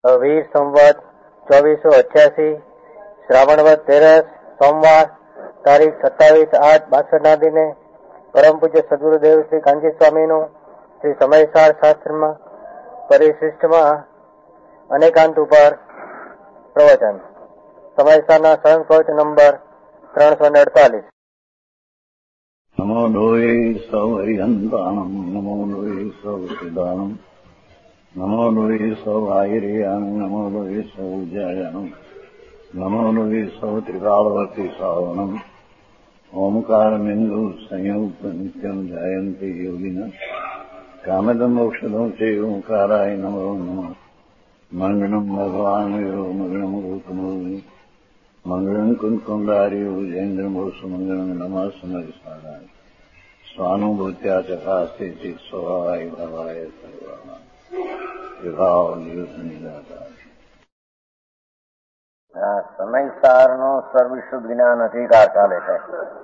વીર સંવત 2488 શ્રાવણવદ તેરસ સોમવાર તારીખ 27/8/62 દિને પરમ પૂજ્ય સદગુરુદેવ શ્રી કાંજી સ્વામીનું શ્રી સમયસાર શાસ્ત્રમાં પરિશિષ્ટમાં અનેકાંત ઉપર પ્રવચન. સમયસારના સંસ્કૃત નંબર 348. નમો લોહે સૌ હરિહંતાણમ નમો લોહે સૌ સિદ્ધાણમ નમો લોહે સૌ આયર્યાણમ નમો લોહે સૌ જયાણમ નમો લોહે સૌ ત્રિકાળવતી શ્રાવણમ ઓમકારમિંદુ સંયુક્ત નિત્યમ જયંતિ યોગિના કામદમ મોક્ષદમ છે ઓંકારાય નમો નમઃ. મંગળમ ભગવાન વીરો મંગળમ ગૌતમો મંગળમ કુંકુંડાર્યો જૈન્દ્રમો સુમંગળમ નમઃ સમયસારાય સ્વાનુભૂત્યા ચકાસ્તે ચિત સ્વભાવાય ભવાય સર્વા વિભાવ નિદાતા. સમયસારનો સર્વશુદ્ધ જ્ઞાન અધિકાર ચાલે છે.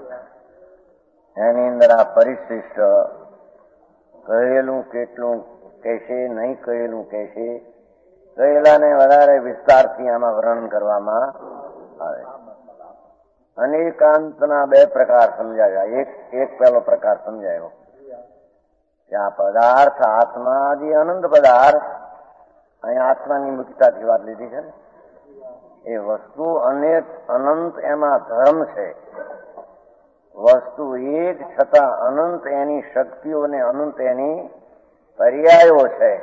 એની અંદર આ પરિશિષ્ટ કહેલું કેટલું કહેશે, નહીં કહેલું કહેશે, કહેલાને વધારે વિસ્તારથી આમાં વર્ણન કરવામાં આવે. અનેકાંતના બે પ્રકાર સમજાવ્યા. એક પહેલો પ્રકાર સમજાયો કે આ પદાર્થ આત્મા જે અનંત પદાર્થ, અહીંયા આત્માની મુક્તાથી વાત લીધી છે ને, એ વસ્તુ અનેક અનંત એમાં ધર્મ છે. વસ્તુ એક છતાં અનંત એની શક્તિઓ ને અનંત એની પર્યાયો છે.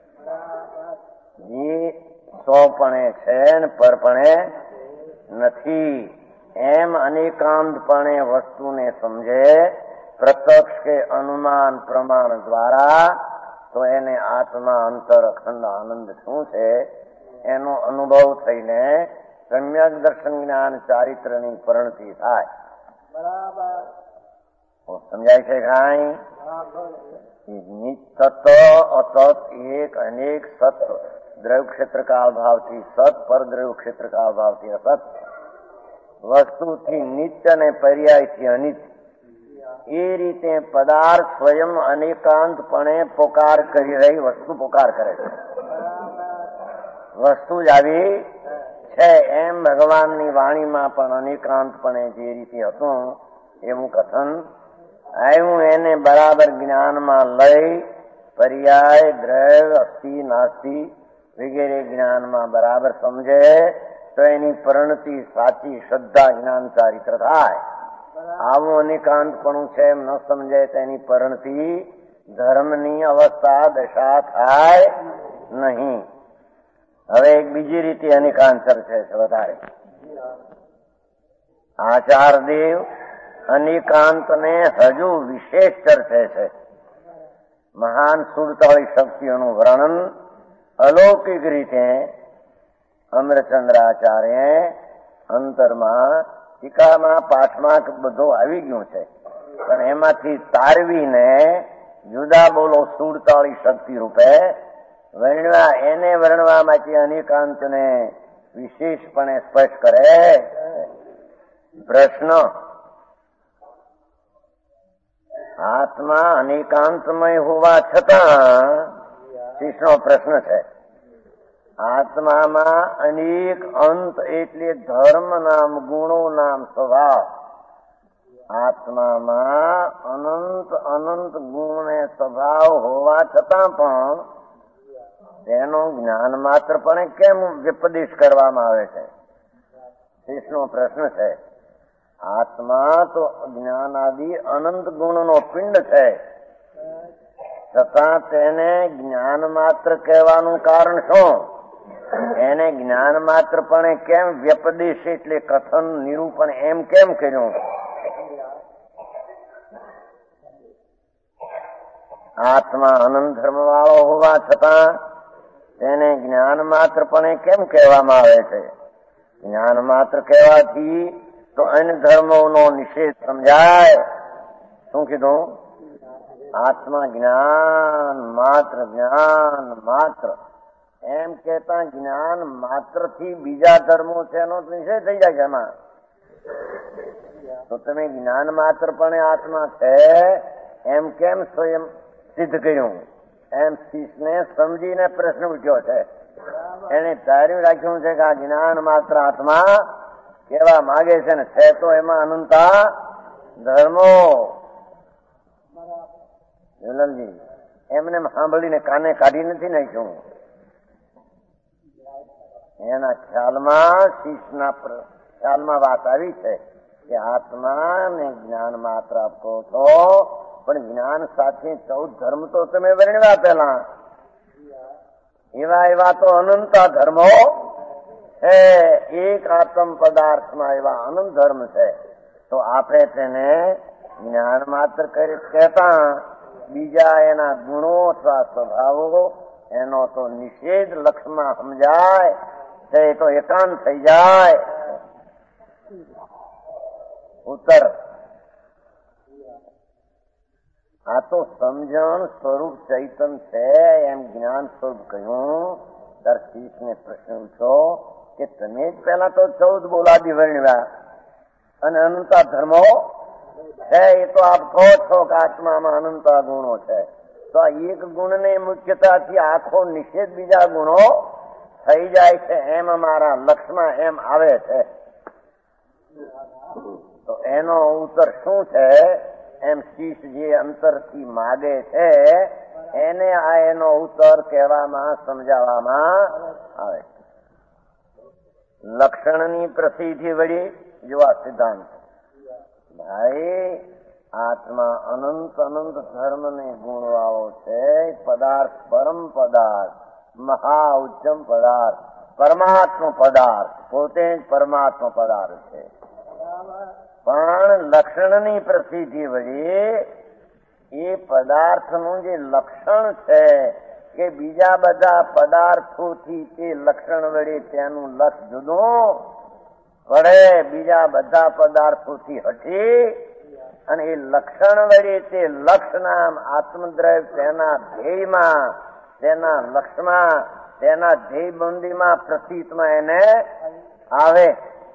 જે સોપણે છે ને પરપણે નથી. એમ અનેકાંતપણે વસ્તુને સમજે પ્રત્યક્ષ કે અનુમાન પ્રમાણ દ્વારા તો એને આત્મા અંતર અખંડ આનંદ શું છે એનો અનુભવ થઈને સમ્યક દર્શન જ્ઞાન ચારિત્રની પરિણતિ થાય. બરાબર સમજાય છે? કાંઈ સત અસત એક અનેક સત દ્રવ્ય ક્ષેત્ર કાળ ભાવથી સત પર દ્રવ્ય ક્ષેત્ર કાળ ભાવથી અસત વસ્તુથી નિત્ય અને પર્યાયથી અનિત્ય. એ રીતે પદાર્થ સ્વયં અનેકાંતપણે પોકાર કરી રહી વસ્તુ પોકાર કરે છે. વસ્તુ જ આવી છે. એમ ભગવાનની વાણીમાં પણ અનેકાંતપણે જે રીતે હતું એવું કથન આવ્યું. એને બરાબર જ્ઞાનમાં લઈ પર્યાય દ્રવ્ય અસ્થિ નાસ્તિ વગેરે જ્ઞાનમાં બરાબર સમજે તો એની પરિણતિ સાચી શ્રદ્ધા જ્ઞાન ચારિત્ર થાય. આવું અનેકાંતપણું છે એમ ન સમજે તો એની પરિણતિ ધર્મની અવસ્થા દશા થાય નહીં. હવે એક બીજી રીતે અનેકાંત ચર્ચે છે વધારે. આચાર્યદેવ અનેકાંતને હજુ વિશેષ ચર્ચે છે. મહાન સુરતાળી શક્તિઓનું વર્ણન અલૌકિક રીતે અમરચંદ્રાચાર્ય અંતરમાં ટીકામાં પાઠમાં બધું આવી ગયું છે, પણ એમાંથી તારવીને જુદા બોલો સુરતાળી શક્તિ રૂપે વર્ણવા, એને વર્ણવા માટે અનેકાંતને વિશેષપણે સ્પષ્ટ કરે. પ્રશ્ન: આત્મા અનેકાંતમય હોવા છતાં, શીશનો પ્રશ્ન છે, આત્મામાં અનેક અંત એટલે ધર્મ નામ ગુણો નામ સ્વભાવ. આત્મામાં અનંત અનંત ગુણ ને સ્વભાવ હોવા છતાં પણ તેનો જ્ઞાન માત્રપણે કેમ વિપદેશ કરવામાં આવે છે? શીશનો પ્રશ્ન છે. આત્મા તો જ્ઞાનાદિ અનંત ગુણનો પિંડ છે, છતાં તેને જ્ઞાન માત્ર કહેવાનું કારણ શું? એને જ્ઞાન માત્રપણે કેમ વ્યપદેશ એટલે કથન નિરૂપણ એમ કેમ કર્યું? આત્મા અનંત ધર્મ વાળો હોવા છતાં તેને જ્ઞાન માત્રપણે કેમ કહેવામાં આવે છે? જ્ઞાન માત્ર કહેવાથી તો અન્ય ધર્મોનો નિષેધ સમજાય. શું કીધું? આત્મા જ્ઞાન માત્ર એમ કેતા જ્ઞાન માત્ર થી બીજા ધર્મો છે એનો નિષેધ થઈ જાય છે એમાં. તો તમે જ્ઞાન માત્રપણે આત્મા છે એમ કેમ સ્વયં સિદ્ધ કર્યું? એમ શીશને સમજીને પ્રશ્ન ઉઠ્યો છે. એને ધાર્યું રાખ્યું છે કે આ જ્ઞાન માત્ર આત્મા કેવા માગે છે ને છે તો એમાં અનંતા ધર્મો. જલલજી એમને સાંભળીને કાને કાઢી નથી નાખ્યું. એના ખ્યાલમાં શીશના ખ્યાલમાં વાત આવી છે કે આત્મા ને જ્ઞાન માત્ર આપો છો, પણ જ્ઞાન સાથે 14 ધર્મ તો તમે વર્ણવ્યા પેલા. એવા તો અનંતા ધર્મો છે. એક આત્મ પદાર્થમાં એવા અનંત ધર્મ છે. તો આપણે તેને જ્ઞાન માત્ર કહેતા બીજા એના ગુણો અથવા સ્વભાવો એનો તો નિષેધ લક્ષમાં સમજાય છે, તો એકાંત થઈ જાય. ઉત્તર આ તો સમજણ સ્વરૂપ ચૈતન છે એમ જ્ઞાન સ્વરૂપ કહ્યું. તાર શીશને પ્રશ્ન છો કે તમે જ પેલા તો 14 બોલાદી વર્ણવ્યા અને અનંતા ધર્મો છે. એ તો આપ કહો છો કે આત્મામાં અનંતા ગુણો છે, તો આ એક ગુણને મુખ્યતાથી આખો નિષેધ બીજા ગુણો થઈ જાય છે એમ અમારા લક્ષમાં એમ આવે છે. તો એનો ઉત્તર શું છે? એમ શીશ જે અંતરથી માગે છે એને આ એનો ઉત્તર કહેવામાં સમજાવવામાં આવે છે. લક્ષણની પ્રસિદ્ધિ વળી જો આ સિદ્ધાંત ભાઈ આત્મા અનંત ધર્મને ગુણવાળો છે. પદાર્થ પરમ પદાર્થ, મહા ઉચ્ચમ પદાર્થ, પરમાત્મા પદાર્થ, પોતે જ પરમાત્મા પદાર્થ છે. પણ લક્ષણની પ્રસિદ્ધિ વળી એ પદાર્થનું જે લક્ષણ છે કે બીજા બધા પદાર્થોથી તે લક્ષણ વળી તેનું લક્ષ જુદું પડે, બીજા બધા પદાર્થોથી હટી અને એ લક્ષણ વળી તે લક્ષ નામ આત્મદ્રવ્ય તેના ધ્યેયમાં, તેના લક્ષમાં, તેના ધ્યેય બંદીમાં પ્રતીતમાં એને આવે.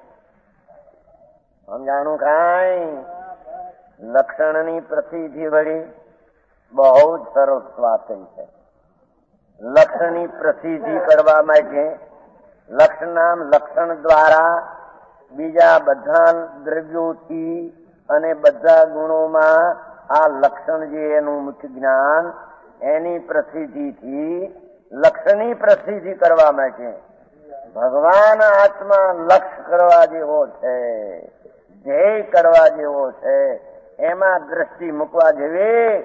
સમજાણું કાંઈ? લક્ષણની પ્રસિદ્ધિ વળી બહુ જ સરળ વાત છે. લક્ષણની પ્રસિદ્ધિ કરવા માટે લક્ષણ દ્વારા બીજા બધા દ્રવ્યોથી અને બધા ગુણોમાં આ લક્ષણ જે એનું મુખ્ય જ્ઞાન એની પ્રસિદ્ધિથી લક્ષણની પ્રસિદ્ધિ કરવા માટે ભગવાન આત્મા લક્ષ કરવા જેવો છે, ધ્યેય કરવા જેવો છે, એમાં દ્રષ્ટિ મૂકવા જેવી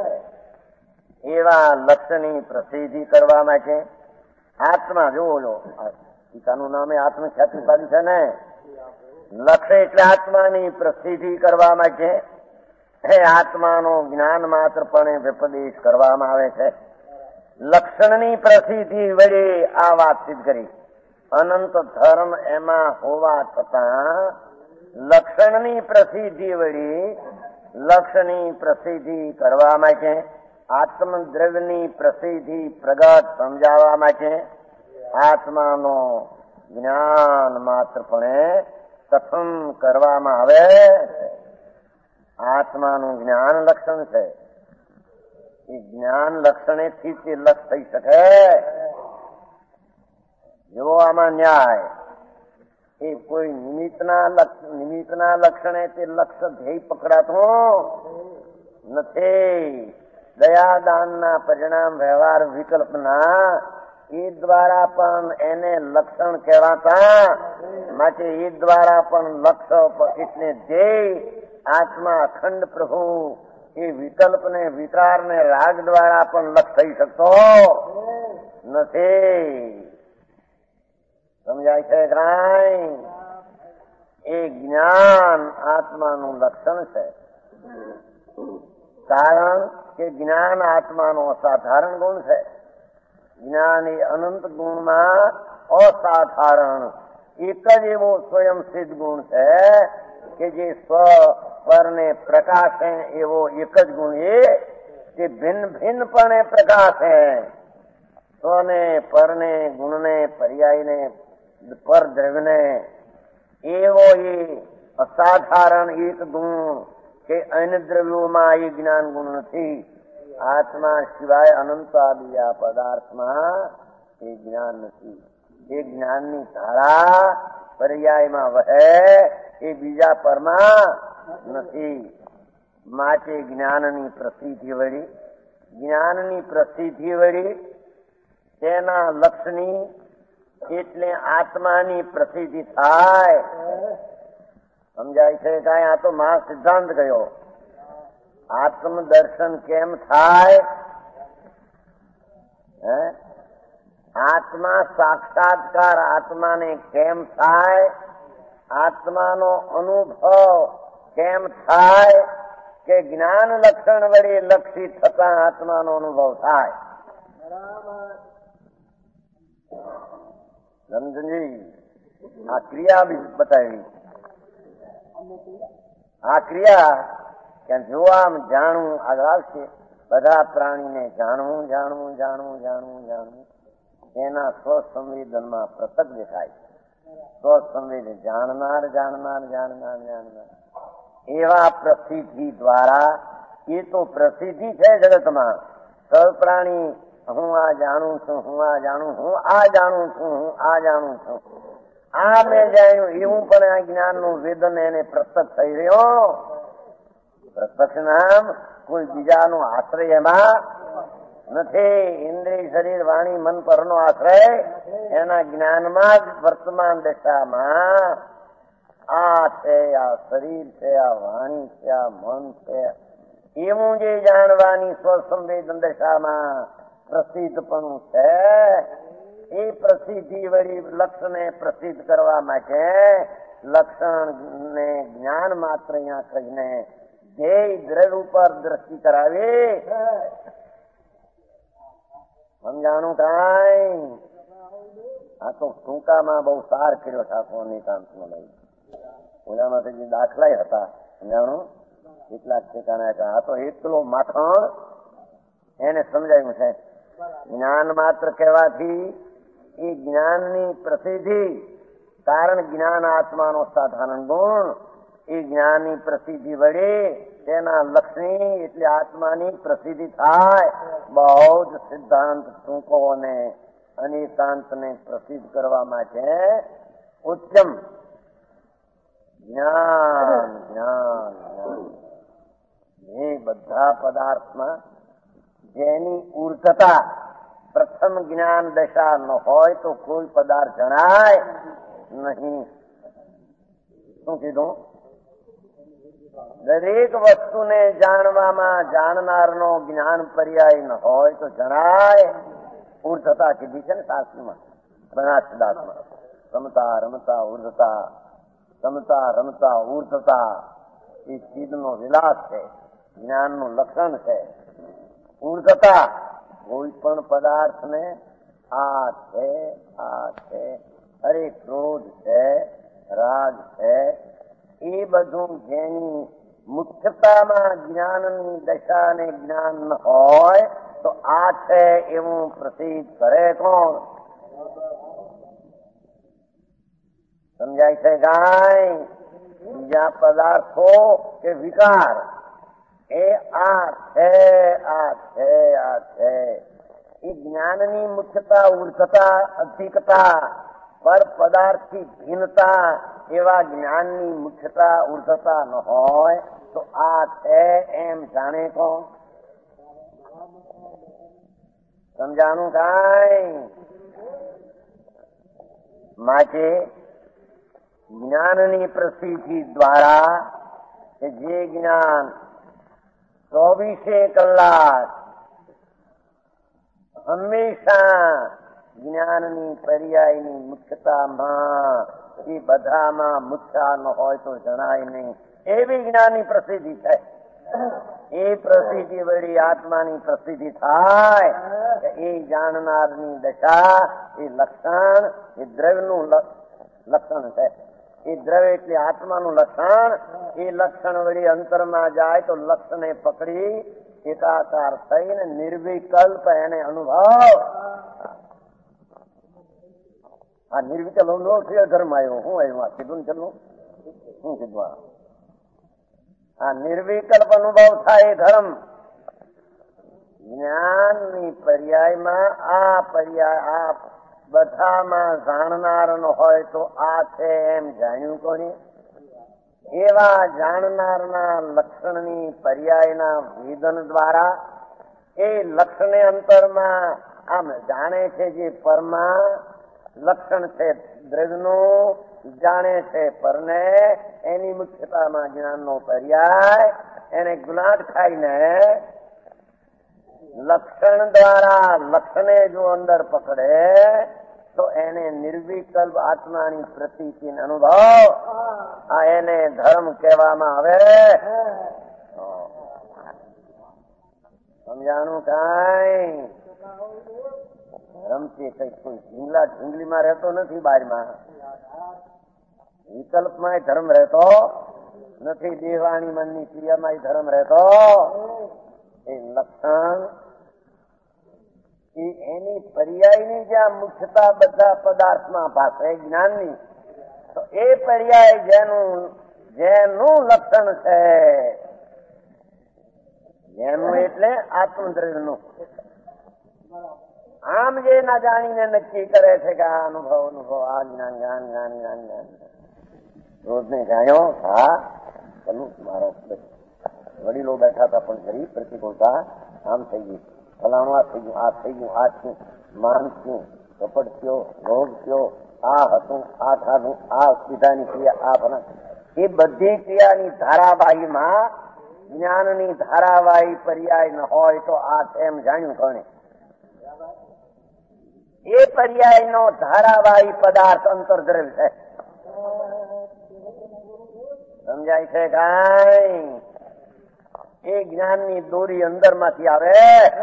એવા લક્ષની પ્રસિદ્ધિ કરવા માટે આત્મા જોવો પિતાનું નામે આત્મખ્યાતિ પાડી છે ને. લક્ષ એટલે આત્માની પ્રસિદ્ધિ કરવા માટે એ આત્માનો જ્ઞાન માત્રપણે વ્યપદેશ કરવામાં આવે છે. લક્ષણની પ્રસિદ્ધિ વળી આ વાત સિદ્ધ કરી. અનંત ધર્મ એમાં હોવા છતાં લક્ષણની પ્રસિદ્ધિ વળી લક્ષની પ્રસિદ્ધિ કરવા માટે આત્મદ્રવ્યની પ્રસિદ્ધિ પ્રગટ સમજાવવા માટે આત્માનો જ્ઞાન માત્રપણે કથન કરવામાં આવે. આત્માનું જ્ઞાન લક્ષણ છે. એ જ્ઞાન લક્ષણેથી તે લક્ષ થઈ શકે. જેવો આમાં ન્યાય એ કોઈ નિમિત્તના લક્ષણે તે લક્ષ્ય ધ્યેય પકડાતું નથી. દયાદાનના પરિણામ વ્યવહાર વિકલ્પના એ દ્વારા પણ એને લક્ષણ કહેવાતા માટે એ દ્વારા પણ લક્ષ્ય એટલે ધ્યેય આત્મા અખંડ પ્રભુ એ વિકલ્પને વિચારને રાગ દ્વારા પણ લક્ષ થઈ શકતો નથી. સમજાય છે કાંઈ? એ જ્ઞાન આત્માનું લક્ષણ છે. કારણ કે જ્ઞાન આત્માનો અસાધારણ ગુણ છે. જ્ઞાન એ અનંત ગુણમાં અસાધારણ એક જ એવો સ્વયં સિદ્ધ ગુણ છે કે જે સ્વ પરને પ્રકાશે એવો એક જ ગુણ એ જે ભિન્ન ભિન્નપણે પ્રકાશે. સ્વને પરને ગુણને પર્યાયને પર દ્રવ્યને એવો એ અસાધારણ એક ગુણ કે અન્ય દ્રવ્યોમાં એ જ્ઞાન ગુણ નથી. આત્મા સિવાય અનંત આદિ આ પદાર્થમાં એ એ જ્ઞાન નથી. એ જ્ઞાનની ધારા પર્યાયમાં વહે, એ બીજા પરમાં નથી. માટે જ્ઞાનની પ્રસિદ્ધિ વળી તેના લક્ષની એટલે આત્માની પ્રસિદ્ધિ થાય. સમજાય છે કાંઈ? આ તો મહા સિદ્ધાંત ગયો. આત્મદર્શન કેમ થાય? આત્મા સાક્ષાત્કાર આત્માને કેમ થાય? આત્માનો અનુભવ કેમ થાય? કે જ્ઞાન લક્ષણ વડે લક્ષિત થતા આત્માનો અનુભવ થાય. સમજી? આ ક્રિયા બતાવી. આ ક્રિયા ક્યાં જોવા જાણવું આગળ આવશે. બધા પ્રાણીને જાણવું એના સ્વસંવેદનમાં પ્રસક્ત દેખાય. સ્વસંવેદન જાણનાર એવા પ્રસિદ્ધિ દ્વારા, એ તો પ્રસિદ્ધિ છે જગતમાં. સૌ પ્રાણી હું આ જાણું છું, હું આ જાણું છું, આ મેં જાણ્યું એવું પણ આ જ્ઞાનનું વેદન એને પ્રત્યક્ષ થઈ રહ્યો. પ્રત્યક્ષ નામ કોઈ બીજાનો આશ્રય એમાં નથી. ઇન્દ્રિય, શરીર, વાણી, મન પરનો આશ્રય એના જ્ઞાનમાં જ વર્તમાન દશામાં આ છે, આ શરીર છે, આ વાણી છે, આ મન છે, એવું જે જાણવાની સ્વસંવેદન દશામાં પ્રસિદ્ધપણું છે. એ પ્રસિદ્ધિ વળી લક્ષણને પ્રસિદ્ધ કરવા માટે લક્ષણને જ્ઞાન માત્ર અહીંયા કહીને ધ્યેય દ્રઢ ઉપર દ્રષ્ટિ કરાવી. સમજાણું કાંઈ? આ તો ટૂંકામાં બહુ સાર કર્યો ઠાકોર નિકાંતમાં લઈ. ઓલામાં જે દાખલા હતા સમજાણું કેટલાક ઠેકાણા. આ તો એટલો માખણ એને સમજાયું છે. જ્ઞાન માત્ર કહેવાથી એ જ્ઞાનની પ્રસિદ્ધિ, કારણ જ્ઞાન આત્માનો સાધારણ ગુણ, એ જ્ઞાનની પ્રસિદ્ધિ વડે તેના લક્ષ્મી એટલે આત્માની પ્રસિદ્ધિ થાય. બહુ જ સિદ્ધાંત ટૂંકો અને અનેકાંતને પ્રસિદ્ધ કરવા માટે ઉત્તમ જ્ઞાન એ બધા પદાર્થમાં જેની ઉર્ધતા પ્રથમ જ્ઞાન દશા ન હોય તો કોઈ પદાર્થ જણાય નહીં. શું કીધું? દરેક વસ્તુને જાણવામાં જાણનારનો જ્ઞાન પર્યાય ન હોય તો જણાય. ઉર્ધતા કીધી છે ને શાસ્ત્રમાં, બનાસદાસમાં. રમતા રમતા ઉર્ધતા, રમતા રમતા ઉર્ધતા એ ચીજનો વિલાસ છે, જ્ઞાનનું લક્ષણ છે. ઉર્ધતા કોઈ પણ પદાર્થને આ છે, અરે ક્રોધ છે, રાગ છે, એ બધું જેની મુખ્યતામાં જ્ઞાનની દશાને જ્ઞાન ન હોય તો આ છે એવું પ્રસિદ્ધ કરે કોણ? સમજાય છે કાંઈ? બીજા પદાર્થો કે વિકાર એ આ છે એ જ્ઞાનની મુખ્યતા, ઉર્ધતા, અધિકતા, પર પદાર્થથી ભિન્નતા એવા જ્ઞાનની મુખ્યતા, ઉર્ધતા ન હોય તો આ છે એમ જાણે કોણ? સમજાણું કાંઈ? માટે જ્ઞાનની પ્રસિદ્ધિ દ્વારા જે જ્ઞાન 24 કલાક હંમેશા જ્ઞાનની પર્યાયની મુખ્યતામાં એ બધામાં મુખ્ય ન હોય તો જણાય નહીં. એવી જ્ઞાનની પ્રસિદ્ધિ છે. એ પ્રસિદ્ધિ વળી આત્માની પ્રસિદ્ધિ થાય. એ જાણનારની દશા, એ લક્ષણ, એ દ્રવ્યનું લક્ષણ છે. એ દ્રવ્ય એટલે આત્માનું લક્ષણ. એ લક્ષણ વળી અંતરમાં જાય તો લક્ષણને પકડી એકાકાર થઈને નિર્વિકલ્પ એને અનુભવ. આ નિર્વિકલ્પ અનુભવ છે ધર્મ આવ્યો. શું આવ્યું? આ કીધું ને ચલું શું કીધું? આ નિર્વિકલ્પ અનુભવ થાય એ ધર્મ. જ્ઞાનની પર્યાયમાં આ બધામાં જાણનારનો હોય તો આ છે એમ જાણ્યું કોને? એવા જાણનારના લક્ષણની પર્યાયના વેદન દ્વારા એ લક્ષણે અંતરમાં આમ જાણે છે. જે પરમાં લક્ષણ છે દ્રવ્યનું, જાણે છે પરને, એની મુખ્યતામાં જ્ઞાનનો પર્યાય. એને ગુલાટ ખાઈને લક્ષણ દ્વારા લક્ષણે જો અંદર પકડે તો એને નિર્વિકલ્પ આત્માની પ્રતીતિ અનુભવ, આ એને ધર્મ કહેવામાં આવે. સમજાણું? કાંઈ ધર્મથી કઈ કોઈ ઢીંગલીમાં રહેતો નથી. બારમાં વિકલ્પમાં ધર્મ રહેતો નથી. દેહવાણી મનની ક્રિયામાં ધર્મ રહેતો. એ લક્ષણ એની પર્યાયની જ્યાં મુખ્યતા બધા પદાર્થમાં ભાષે જ્ઞાનની, તો એ પર્યાય જેનું લક્ષણ છે, જેનું એટલે આત્મદ્રવ્યનું. આમ જે ના જાણીને નક્કી કરે છે કે આ અનુભવ આ જ્ઞાન જ્ઞાન જ્ઞાન જ્ઞાન જ્ઞાન રોજ ને જાણ્યો. હા ચલું મારો વડીલો બેઠા હતા પણ ખરી પ્રતિકૂળતા આમ થઈ ગઈ, ફલાણું આ થઈ ગયું, આ થઈ ગયું, આ થયું, માન થયું, કપટ થયો, રોગ થયો, આ હતું, આ થાનું, આ સીધાની ક્રિયા, આ ફલા, એ બધી ક્રિયાની ધારાવાહીમાં જ્ઞાનની ધારાવાહી પર્યાય ન હોય તો આ એમ જાણ્યું કોણે? એ પર્યાયનો ધારાવાહી પદાર્થ અંતર્દ્રવ્ય છે. સમજાય છે કાંઈ? એ જ્ઞાનની દોરી અંદરમાંથી આવે.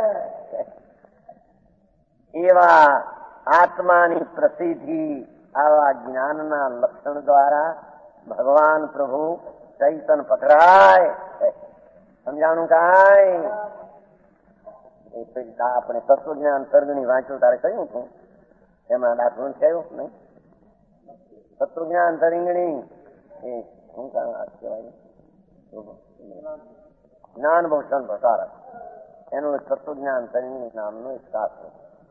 એવા આત્માની પ્રસિદ્ધિ આવા જ્ઞાનના લક્ષણ દ્વારા ભગવાન પ્રભુ ચૈતન પકડાય. સમજાણું કાંઈ? આપણે તત્વજ્ઞાન સર્ગની વાંચ્યું તારે કહ્યું હતું, એમાં દાખલું છે એવું નહીં? તત્વજ્ઞાન તરંગણી એ શું કહેવાય? જ્ઞાનભૂષણ પ્રસારક, એનું તત્વજ્ઞાન તરંગણી નામનું એક શાસ્ત્ર.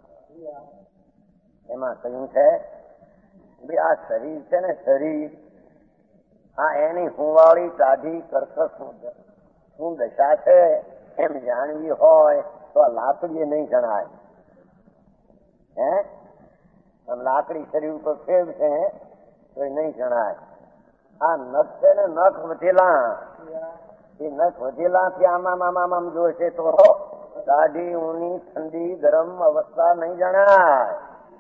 એમાં કહ્યું છે ભાઈ આ શરીર છે ને, શરીર આ એની હુંવાળી કાઢી કર્કશ શું દશા છે એમ જાણવી હોય તો આ લાકડીએ નહીં જણાય. હે લાકડી શરીર ઉપર ફેરશે તો એ નહીં જણાય. આ નખ છે ને, નખ વધેલા, એ નખ વધેલાથી આમ જોશે તો દાઢી ઊની ઠંડી ગરમ અવસ્થા નહીં જણાય.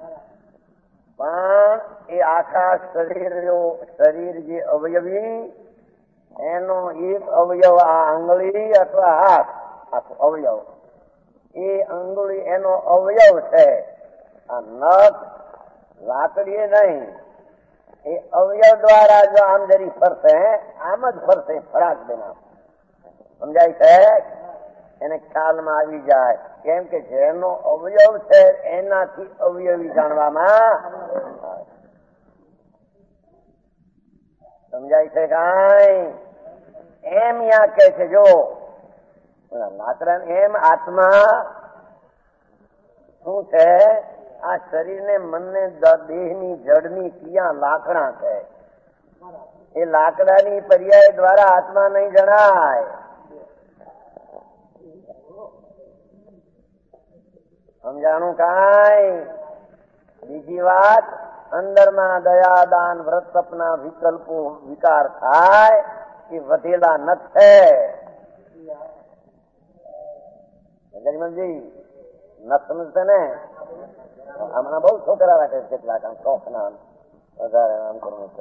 પણ એ આખા શરીર જે અવયવી, એનો એક અવયવ આ આંગળી અથવા હાથ, આખો અવયવ, એ આંગળી એનો અવયવ છે. આ નખ લાકડીએ નહીં, એ અવયવ દ્વારા જો આમ જરી ફરશે, આમ જ ફરશે, ફરાક દેના. સમજાય છે? એને ખ્યાલમાં આવી જાય. કેમ કે જેનો અવયવ છે એનાથી અવયવી જાણવામાં. સમજાય છે કાંઈ? એમ યા કે છે જો લાકડા એમ આત્મા શું છે? આ શરીરને મનને દેહની જડની ક્રિયા લાકડા છે. એ લાકડાની પર્યાય દ્વારા આત્મા નહીં જણાય. સમજાણું કાંઈ? બીજી વાત, અંદરમાં દયા દાન વ્રત તપના વિકલ્પો વિકાર થાય એ વધેલા નખ છે. નખ સમજશે ને? હમણાં બહુ છોકરા રાખે કેટલાક આમ શોખના વધારે આમ કરવું.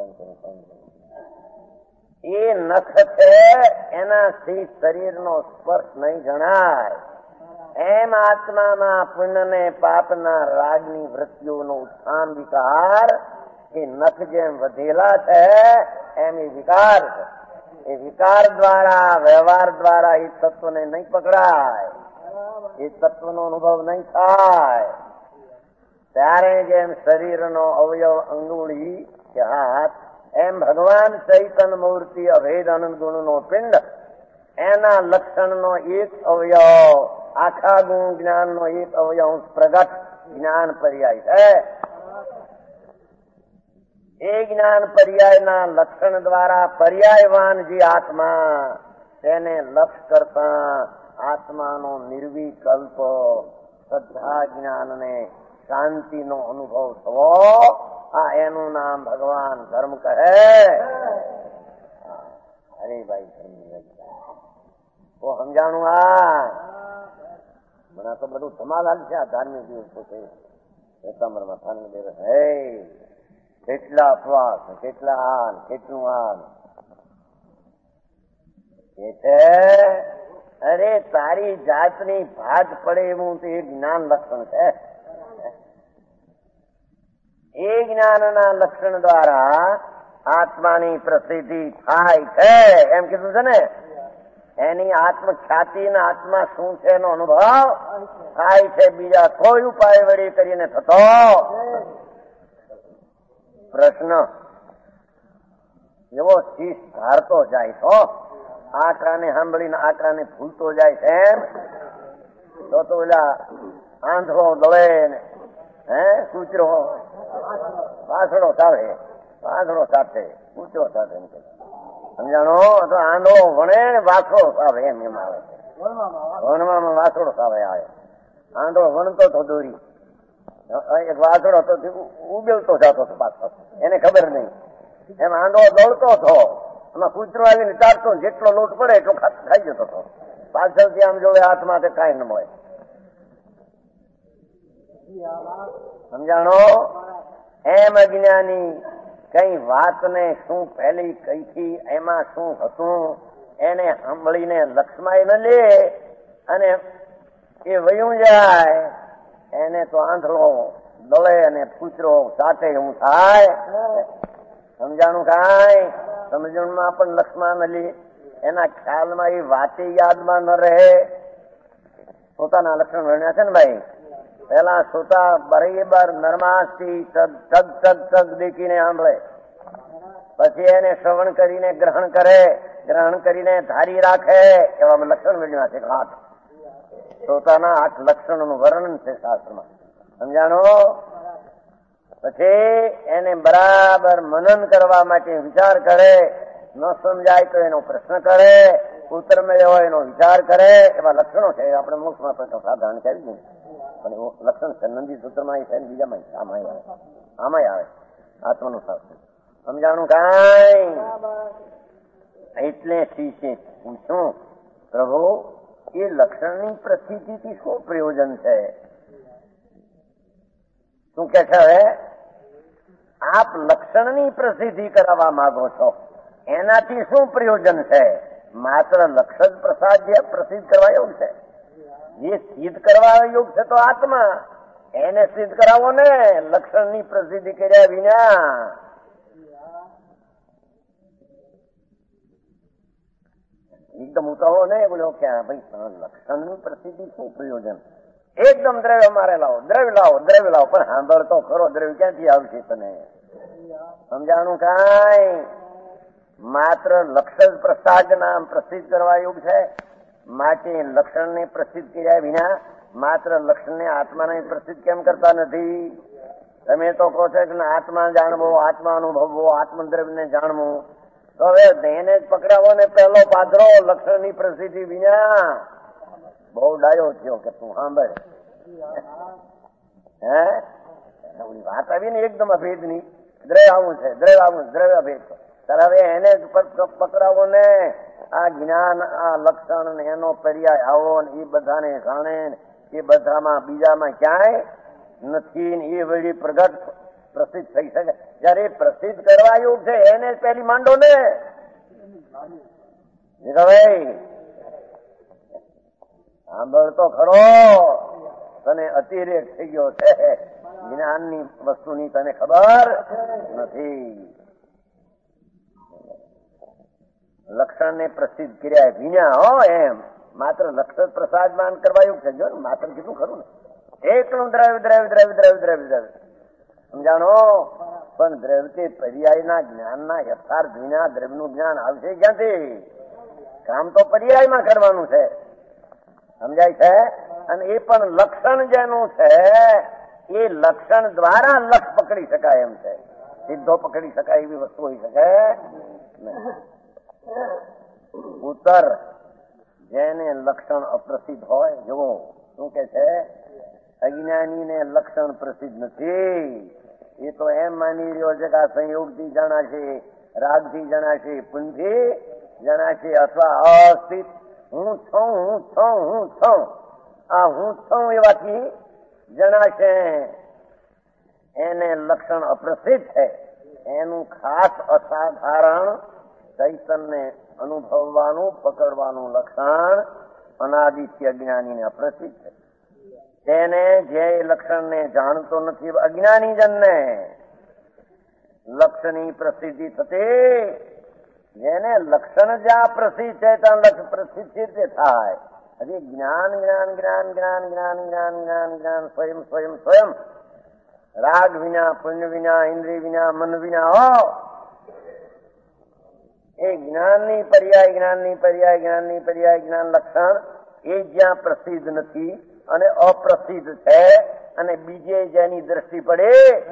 એ નખ છે, એનાથી શરીરનો સ્પર્શ નહીં જણાય. એમ આત્મામાં પુણ્ય ને પાપના રાગની વૃત્તિઓનો ઉત્થાન વિકાર, એ નખ જેમ વધેલા છે એમ એ વિકાર છે. એ વિકાર દ્વારા વ્યવહાર દ્વારા એ તત્વને નહીં પકડાય, એ તત્વનો અનુભવ નહીં થાય. ત્યારે જેમ શરીરનો અવયવ અંગુળી કે હાથ, એમ ભગવાન ચૈતન્ય મૂર્તિ અભેદ આનંદ ગુણનો પિંડ, એના લક્ષણનો એક અવયવ આખા ગુણ જ્ઞાનનો એક અવયવ પ્રગટ જ્ઞાન પર્યાય છે. એ જ્ઞાન પર્યાયના લક્ષણ દ્વારા પર્યાયવાન જે આત્મા તેને લક્ષ કરતા આત્માનો નિર્વિકલ્પ શ્રદ્ધા જ્ઞાનને શાંતિનો અનુભવ થવો, આ એનું નામ ભગવાન ધર્મ કહે. અરે ભાઈ તો સમજાણું. આ મને તો બધું ધમાલ છે. આ ધાર્મિક દિવસો છે. એકાંબરમાં થાનવી દિવસ હે કેટલા અપવાસ, કેટલા હાલ, કેટલું હાલ એ છે. અરે તારી જાતની ભાત પડે એવું તો એ જ્ઞાન લક્ષણ છે. એ જ્ઞાનના લક્ષણ દ્વારા આત્માની પ્રસિદ્ધિ થાય છે એમ કીધું છે ને. એની આત્મખ્યાતિ ને આત્મા શું છે એનો અનુભવ થાય છે. બીજા કોઈ ઉપાય વળી કરીને થતો પ્રશ્ન એવો શીશ ધારતો જાય તો આકરાને સાંભળીને આકરાને ભૂલતો જાય છે એમ તો ઓલા આંધળો દળે ને કૂતરો વાસડો સાથે, વાસડો સાથે કૂતરો સાથે સમજાણો. તો આંધળો ભણે ને વાસડો સાવે એમ આવે છે. વનમાં વાસડો સાવે આવે. આંધળો ભણતો તો દોરી, એક વાસડો તો ઉગલતો જતો હતો પાછો, એને ખબર નહીં. એમ આંધળો દોડતો હતો, એમાં કૂતરો આવીને ચારતો, જેટલો લોટ પડે એટલો ખાઈ જતો હતો. પાછળથી આમ જોડે હાથમાં તે કાંઈ ન મળે. સમજાણો. એમ અજ્ઞાની કઈ વાતને શું પહેલી કઈથી એમાં શું હતું એને સાંભળીને લક્ષમાં ન લે અને એ વયું જાય. એને તો આંધળો દળે અને કૂતરો સાટે એવું થાય. સમજાણું. કાંઈ સમજણમાં પણ લક્ષમાં ન લે, એના ખ્યાલમાં એ વાતે યાદમાં ન રહે. પોતાના લક્ષણ વર્ણ્યા છે ને ભાઈ. પેલા શ્રોતા બરાબર નરમાસથી ટગ ટગ ટગ દેખીને સાંભળે, પછી એને શ્રવણ કરીને ગ્રહણ કરે, ગ્રહણ કરીને ધારી રાખે. એવા લક્ષણ મેળવ્યા છે. 8 શ્રોતાના 8 લક્ષણોનું વર્ણન છે શાસ્ત્રમાં. સમજાણો. પછી એને બરાબર મનન કરવા માટે વિચાર કરે, ન સમજાય તો એનો પ્રશ્ન કરે, ઉત્તર મેળવ્યો હોય એનો વિચાર કરે. એવા લક્ષણો છે. આપણે મોક્ષમાં તો સાધારણ કરી દઈએ પણ એવું લક્ષણ છે. નંદી સૂત્રમાં છે, બીજામાં આમાં આવે, આમાં આવે આત્માનું શાસ્ત્ર. સમજાણું. કાંઈ એટલે શીશે પૂછું, પ્રભુ એ લક્ષણની પ્રસિદ્ધિથી શું પ્રયોજન છે? શું કે છે? હવે આપ લક્ષણની પ્રસિદ્ધિ કરાવવા માંગો છો, એનાથી શું પ્રયોજન છે? માત્ર લક્ષણ પ્રસાદ જે પ્રસિદ્ધ કરવા યોગ છે, જે સિદ્ધ કરવા યોગ છે તો આત્મા, એને સિદ્ધ કરાવો ને. લક્ષણની પ્રસિદ્ધિ કર્યા વિના એકદમ ઉતાવળો નહીં બોલ્યો કે ભાઈ લક્ષણની પ્રસિદ્ધિ શું પ્રયોજન? એકદમ દ્રવ્ય મારે લાવો, દ્રવ્ય લાવો, દ્રવ્ય લાવો. પણ સાંભળતો ખરો, દ્રવ્ય ક્યાંથી આવશે તને? સમજાણું. કાંઈ માત્ર લક્ષણ પ્રસાદ નામ પ્રસિદ્ધ કરવા યોગ છે. માટે લક્ષણને પ્રસિદ્ધ કર્યા વિના માત્ર લક્ષણને આત્માને પ્રસિદ્ધ કેમ કરતા નથી? તમે તો કહો છો કે આત્મા જાણવો, આત્મા અનુભવવો, આત્મદ્રવ્યને જાણવું. તો હવે દેહને જ પકડાવો ને પહેલો પાથરો લક્ષણની પ્રસિદ્ધિ વિના. બહુ ડાયો થયો કે તું સાંભળ. હે વાત આવી ને એકદમ અભેદની. દ્રવ્ય આવું છે, દ્રવ્ય આવું, દ્રવ્ય અભેદ. હવે એને જ પકડાવો ને. આ જ્ઞાન, આ લક્ષણ, એનો પર્યાય આવો ને એ બધાને જાણે, એ બધામાં બીજામાં ક્યાંય નથી. એ વળી પ્રગટ પ્રસિદ્ધ થઈ શકે. જયારે પ્રસિદ્ધ કરવા યોગ છે એને પહેલી માંડો ને. ભાઈ સાંભળતો ખરો, તને અતિરેક થઈ ગયો છે. જ્ઞાનની વસ્તુની તને ખબર નથી. લક્ષણને પ્રસિદ્ધ કર્યા વિના હો એમ માત્ર લક્ષણ પ્રસાદમાન કરવા યોગ છે. જો ને માત્ર કીધું ખરું ને, એકલું દ્રવ્ય દ્રવ્ય દ્રવ્ય દ્રવ્ય દ્રવ્ય દ્રવ્ય. સમજાણો. પણ દ્રવ્ય પર્યાયના જ્ઞાનના યથાર્થ વિના દ્રવ્યનું જ્ઞાન આવશે ક્યાંથી? કામ તો પર્યાયમાં કરવાનું છે. સમજાય છે? અને એ પણ લક્ષણ જેનું છે એ લક્ષણ દ્વારા લક્ષ પકડી શકાય એમ છે. સીધો પકડી શકાય એવી વસ્તુ હોઈ શકે નહીં. ઉત્તર જેને લક્ષણ અપ્રસિદ્ધ હોય, જુઓ શું કે છે, અજ્ઞાનીને લક્ષણ પ્રસિદ્ધ નથી. એ તો એમ માની રહ્યો છે કે આ સંયોગથી જણાશે, રાગથી જણાશે, પુંજથી જણાશે, અથવા અસ્થિત હું છું હું છું હું છું, આ હું છું એવાથી જણાશે. એને લક્ષણ અપ્રસિદ્ધ છે. એનું ખાસ અસાધારણ ચૈતન્ય અનુભવવાનું પકડવાનું લક્ષણ અનાદિત્ય અજ્ઞાનીને અપ્રસિદ્ધ છે. તેને જે લક્ષણને જાણતો નથી અજ્ઞાનીજનને લક્ષની પ્રસિદ્ધિ થતી. જેને લક્ષણ જ્યાં પ્રસિદ્ધ છે ત્યાં લક્ષ પ્રસિદ્ધિ થાય. હજી જ્ઞાન જ્ઞાન જ્ઞાન જ્ઞાન જ્ઞાન જ્ઞાન જ્ઞાન જ્ઞાન સ્વયં સ્વયં સ્વયં રાગ વિના, પુણ્ય વિના, ઇન્દ્રિય વિના, મન વિના હો. એ જ્ઞાનની પર્યાય જ્ઞાનની પર્યાય જ્ઞાનની પર્યાય જ્ઞાન લક્ષણ એ જ્યાં પ્રસિદ્ધ નથી અને અપ્રસિદ્ધ છે અને બીજે જેની દ્રષ્ટિ પડે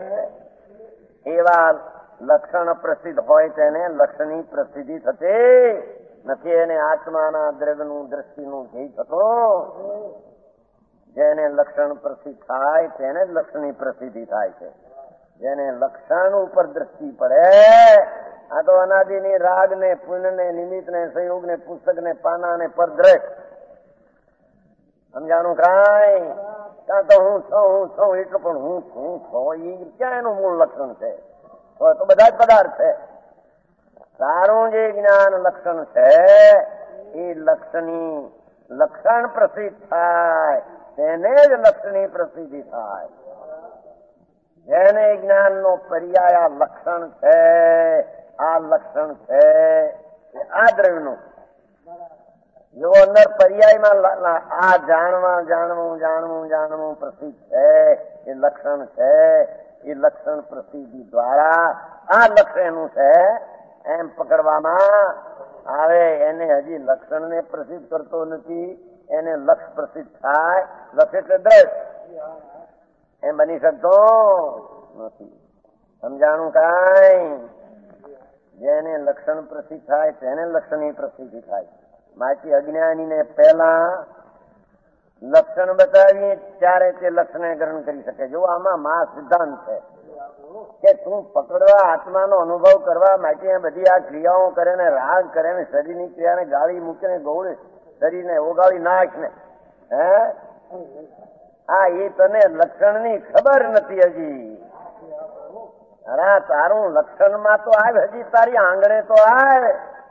એવા લક્ષણ પ્રસિદ્ધ હોય તેને લક્ષણની પ્રસિદ્ધિ થતી નથી. એને આત્માના દ્રવ્યનું દ્રષ્ટિનું ધ્યેય થતું. જેને લક્ષણ પ્રસિદ્ધ થાય તેને જ લક્ષણની પ્રસિદ્ધિ થાય છે. જેને લક્ષણ ઉપર દ્રષ્ટિ પડે, આ તો અનાદિની રાગ ને પુણ્ય ને નિમિત્ત ને સંયોગ ને પુસ્તક ને પાના ને પરદ્રષ્ટ સમજાણું કાંઈ. ત્યાં તો હું છું એટલું, પણ હું છું એ ક્યાં એનું મૂળ લક્ષણ છે? તો બધા જ પદાર્થ છે. સારું જે જ્ઞાન લક્ષણ છે એ લક્ષણ પ્રસિદ્ધ થાય તેને જ લક્ષણની પ્રસિદ્ધિ થાય. જેને જ્ઞાનનો પર્યાય આ લક્ષણ છે, આ લક્ષણ છે આ દ્રવ્યનું. જો અંદર પર્યાયમાં આ જાણવા જાણવું જાણવું જાણવું પ્રસિદ્ધ છે એ લક્ષણ છે. એ લક્ષણ પ્રસિદ્ધિ દ્વારા આ લક્ષણ એનું છે એમ પકડવામાં આવે. એને હજી લક્ષણને પ્રસિદ્ધ કરતો નથી, એને લક્ષ પ્રસિદ્ધ થાય. લક્ષ એટલે દ્રષ્ટ, એમ બની શકતો નથી. સમજાણું કાંઈ? જેને લક્ષણ પ્રસિદ્ધ થાય તેને લક્ષણની પ્રસિદ્ધિ થાય. માથી અજ્ઞાનીને પહેલા લક્ષણ બતાવીએ ત્યારે તે લક્ષણને ગ્રહણ કરી શકે. જો આમાં મા સિદ્ધાંત છે કે તું પકડવા આત્માનો અનુભવ કરવા માટે બધી આ ક્રિયાઓ કરે ને રાગ કરે ને શરીરની ક્રિયાને ગાળી મૂકે ને ગૌડે શરીરને ઓગાળી નાખ ને આ એ તને લક્ષણની ખબર નથી હજી. અરે તારું લક્ષણમાં તો આવે, હજી તારી આંગણે તો આવે.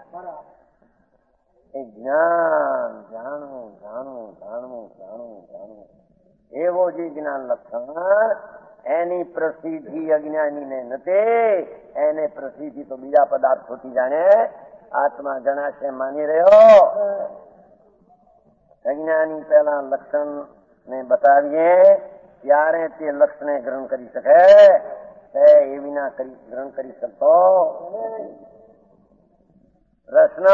એ જ્ઞાન જાણવું જાણવું જાણવું જાણવું જાણવું એવો જે જ્ઞાન લક્ષણ એની પ્રસિદ્ધિ અજ્ઞાનીને નથી. એને પ્રસિદ્ધિ તો બીજા પદાર્થોથી જાણે આત્મા જણાશે માની રહ્યો. અજ્ઞાની પહેલા લક્ષણ ને બતાવીએ ત્યારે તે લક્ષણને ગ્રહણ કરી શકે. એ વિના ગ્રહણ કરી શકતો. પ્રશ્ન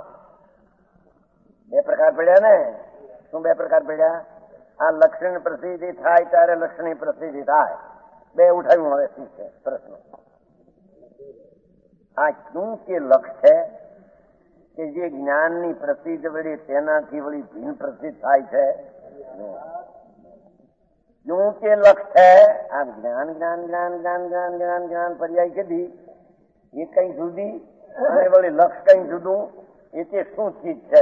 બે પ્રકાર પડ્યા ને. શું બે પ્રકાર પડ્યા? આ લક્ષણ પ્રસિદ્ધિ થાય ત્યારે લક્ષણની પ્રસિદ્ધિ થાય. બે ઉઠાવ્યું. હવે શું છે પ્રશ્ન? આ શું કે લક્ષ છે કે જે જ્ઞાનની પ્રસિદ્ધ વળી તેનાથી વળી ભિન્ન પ્રસિદ્ધ થાય છે? શું કે લક્ષ છે? આ જ્ઞાન જ્ઞાન જ્ઞાન જ્ઞાન જ્ઞાન જ્ઞાન જ્ઞાન પર્યાય કીધી એ કઈ જુદી અને વળી લક્ષ કઈ જુદું. એ તે શું ચીજ છે?